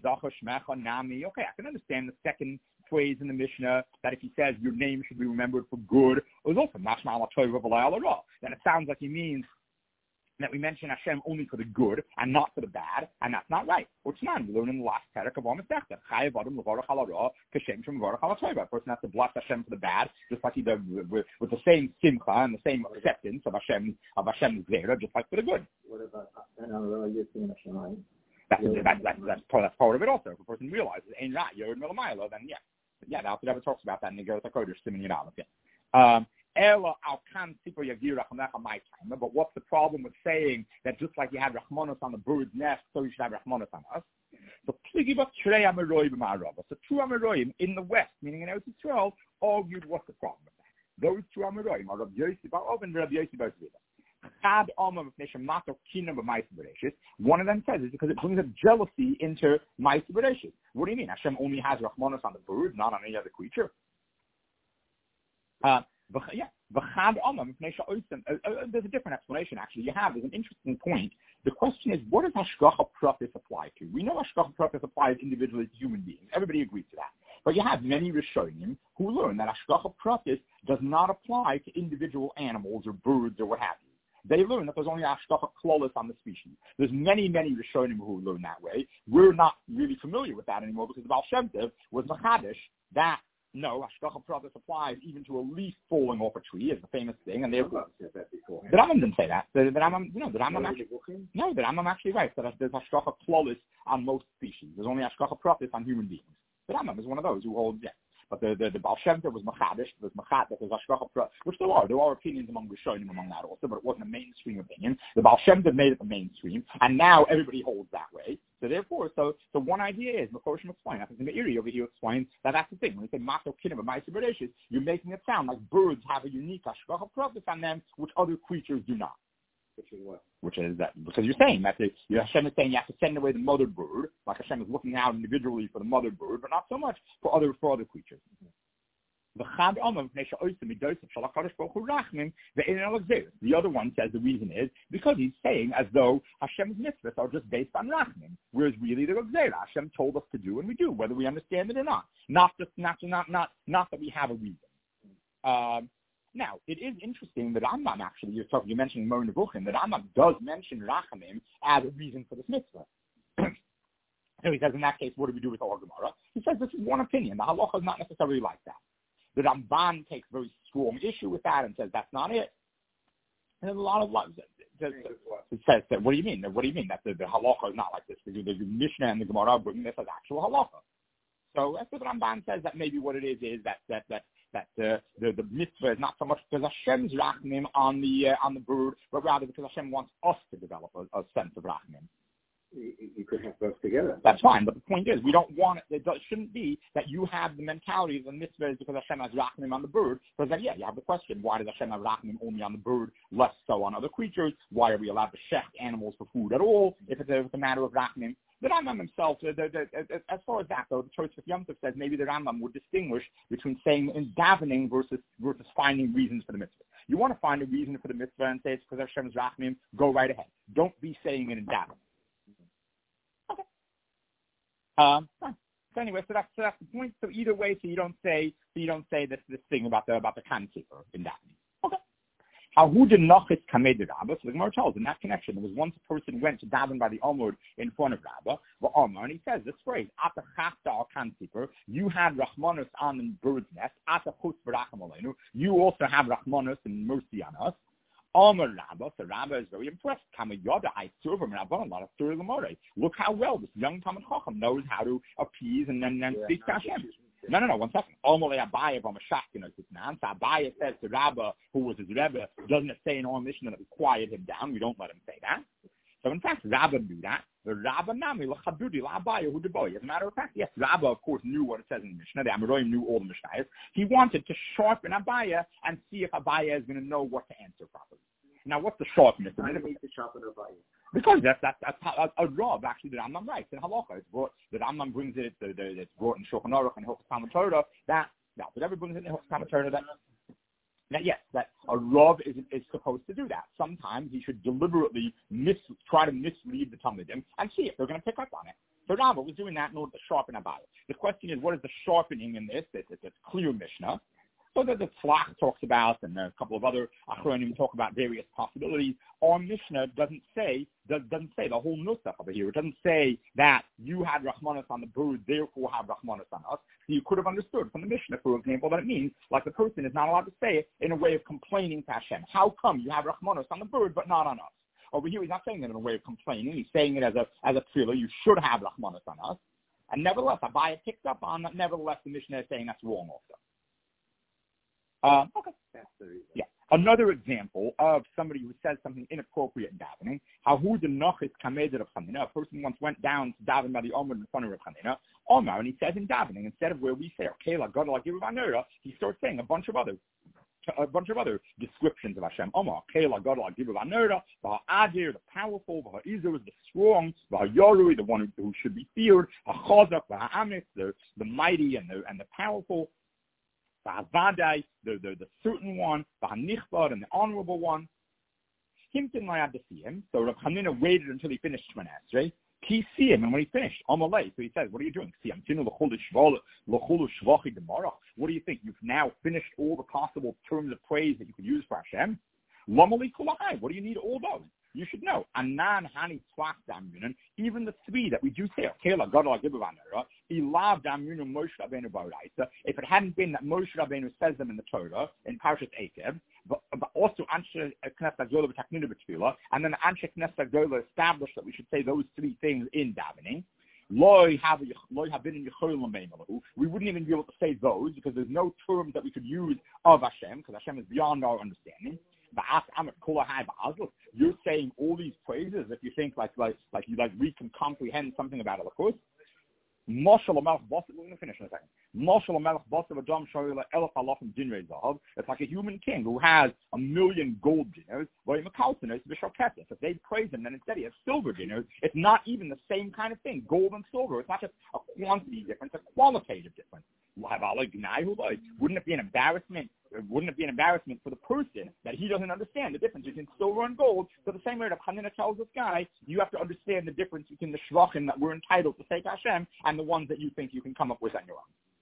can understand the second phrase in the Mishnah that if he says your name should be remembered for good, it was also mashma al. Then it sounds like he means that we mention Hashem only for the good and not for the bad, and that's not right. Which not we learn in the last parak of Masechta. A person has to bless Hashem for the bad, just like he does with the same simcha and the same acceptance of Hashem's zera, just like for the good. What about that's part of it also. If a person realizes Ein Ra Yod Milamaylo, then the Alter Rebbe talks about that in the Geras HaKodesh Siman Yud Aleph. But what's the problem with saying that just like you had Rachmanos on the bird's nest, so you should have Rachmanos on us? So two Amoraim in the west, meaning in Eretz Yisrael, argued what's the problem with that. Those 2 Amoraim are Rabbi Yossi Bar Ov and Rabbi Yossi Bar Zvidah. One of them says it's because it brings up jealousy into Ma'aseh Bereshis. What do you mean? Hashem only has Rachmanos on the bird, not on any other creature? There's a different explanation, actually. There's an interesting point. The question is, what does Hashgacha Pratis apply to? We know Hashgacha Pratis applies individually to human beings. Everybody agrees to that. But you have many Rishonim who learn that Hashgacha Pratis does not apply to individual animals or birds or what have you. They learn that there's only Hashgacha Klolos on the species. There's many Rishonim who learn that way. We're not really familiar with that anymore because the Baal Shem Tov was Machadish that No, Hashgacha Pratis applies even to a leaf falling off a tree, is the famous thing, and therefore said that before. the Rambam didn't say that. The Rambam actually writes that there's Hashgacha Klolis on most species. There's only Hashgacha Pratis on human beings. The Rambam is one of those who holds, But the Baal Shem Tov was Machadish, there's Hashgacha Pratis, which there are opinions among Rishonim among that also, but it wasn't a mainstream opinion. The Baal Shem Tov made it the mainstream, and now everybody holds that way. So therefore, so one idea is, Mekoshim explained, I think the Meiri over here explains that that's the thing. When you say Mato Kinim and Ma'aser Bereshis, you're making it sound like birds have a unique Hashgacha Pratis on them, which other creatures do not. Which is what? Which is that, because you're saying that Hashem is saying you have to send away the mother bird, like Hashem is looking out individually for the mother bird, but not so much for other creatures. The other one says the reason is because he's saying as though Hashem's mitzvahs are just based on rachmim, whereas really they're gzeira. Hashem told us to do, and we do, whether we understand it or not. Not that we have a reason. Now, it is interesting that Rambam actually, you're mentioning Moreh Nevuchim, that Rambam does mention rachamim as a reason for this mitzvah. So he says, in that case, what do we do with our Gemara? He says this is one opinion. The halacha is not necessarily like that. The Ramban takes very strong issue with that and says that's not it. And there's a lot of says that. What do you mean? What do you mean that the halacha is not like this? The Mishnah and the Gemara bring this as actual halacha. So that's what the Ramban says. That maybe what it is that the mitzvah is not so much because Hashem's rachmim on the bird, but rather because Hashem wants us to develop a sense of rachmim. You could have both together. That's fine, but the point is, we don't want it. It shouldn't be that you have the mentality of the mitzvah is because Hashem has rachmim on the bird. Because then, you have the question: why does Hashem have rachmim only on the bird, less so on other creatures? Why are we allowed to shecht animals for food at all if it's a matter of rachmim? The Rambam himself, as far as that though, the Chosh Yom Tov says maybe the Rambam would distinguish between saying in davening versus finding reasons for the mitzvah. You want to find a reason for the mitzvah and say it's because Hashem's rachmim, go right ahead. Don't be saying it in davening. Okay. So anyway, so that's the point. So either way, so you don't say this thing about the Kantifer in davening. Okay. How who did Nachis Kamei de Rabba? So the Gemara tells in that connection, there was once a person went to daven by the Amud in front of Rabba, and he says this phrase: "Ata chafta al Kantifer." You had Rachmanus on the bird's nest. Ata chus v'racham aleinu. You also have Rachmanus and mercy on us. Amar Rabba, so Rabba is very impressed. Look how well this young Talmid Chacham knows how to appease and then speak to Hashem. No, 1 second. Abaye from a shotgun. So Abaye says to Rabba, who was his Rebbe, doesn't it say in our Mishnah that we quiet him down? We don't let him say that. So in fact, Rabba knew that. The Rabba nami l'chabudi l'Abaye hu deboy. As a matter of fact, yes, Rabba of course knew what it says in the Mishnah. The Amoraim knew all the Mishnahs. He wanted to sharpen Abaye and see if Abaye is going to know what to answer properly. Now, what's the sharpness? I need to sharpen Abaye. Because that's a Rav, actually, the Rambam writes in Halacha. It's brought, the Rambam brings it, it's brought in Shulchan Aruch and Hilchos Talmud Torah, that whatever brings it in Hilchos Talmud Torah, that a Rav is supposed to do that. Sometimes he should deliberately try to mislead the Talmidim and see if they're going to pick up on it. So Rava was doing that in order to sharpen Abaye. The question is, what is the sharpening in this? It's a clear Mishnah. So that the Tzlach talks about, and a couple of other Achronim talk about various possibilities. Our Mishnah doesn't say the whole nusach over here. It doesn't say that you had Rachmanus on the bird, therefore have Rachmanus on us. So you could have understood from the Mishnah, for example, that it means like the person is not allowed to say it in a way of complaining to Hashem. How come you have Rachmanus on the bird but not on us? Over here, he's not saying it in a way of complaining. He's saying it as a tefillah. You should have Rachmanus on us. And nevertheless, Abaye picked up on that. Nevertheless, the Mishnah is saying that's wrong also. Okay. That's the reason. Yeah. Another example of somebody who says something inappropriate in davening. Hahu de Nachis Kamei of Chanina. A person once went down to daven by the Omer in front of Chanina. Omar, and he says in davening, instead of where we say, okay, la God, la Giruvanera, he starts saying a bunch of other descriptions of Hashem. Omar, okay, la God, la Giruvanera, Adir, the powerful, Izer, the strong, Yorui, the one who should be feared, Chazak, Amis, the mighty and the powerful. Va'avadai, the certain one, Va'anichbad, and the honorable one. Himtin layad to see him. So Rav Hanina waited until he finished Shemona Esrei. He see him, and when he finished, Amalei. So he says, "What are you doing? What do you think? You've now finished all the possible terms of praise that you could use for Hashem. What do you need all those? you should know. Anan, Hani, Tzlach, Damunan, even the three that we do say, Kela, Gadol, Gibavanera, Ilav, Damunan, Moshe Rabbeinu, Boraisa, if it hadn't been that Moshe Rabbeinu says them in the Torah, in Parashat Ekev, but also Anshe Knesset Gola B'Taknina B'Tfila, and then Anshe Knesset Gola established that we should say those three things in davening. We wouldn't even be able to say those because there's no terms that we could use of Hashem because Hashem is beyond our understanding. You're saying all these praises if you think like we can comprehend something about Elokus. It's like a human king who has 1,000,000 gold dinars. If they praise him, then instead he has silver dinars. It's not even the same kind of thing. Gold and silver. It's not just a quantity difference, a qualitative difference. Wouldn't it be an embarrassment? Wouldn't it be an embarrassment for the person that he doesn't understand the difference between silver and gold? So the same way that Hanina tells this guy, you have to understand the difference between the shvachim that we're entitled to say to Hashem and the ones that you think you can come up with on your own.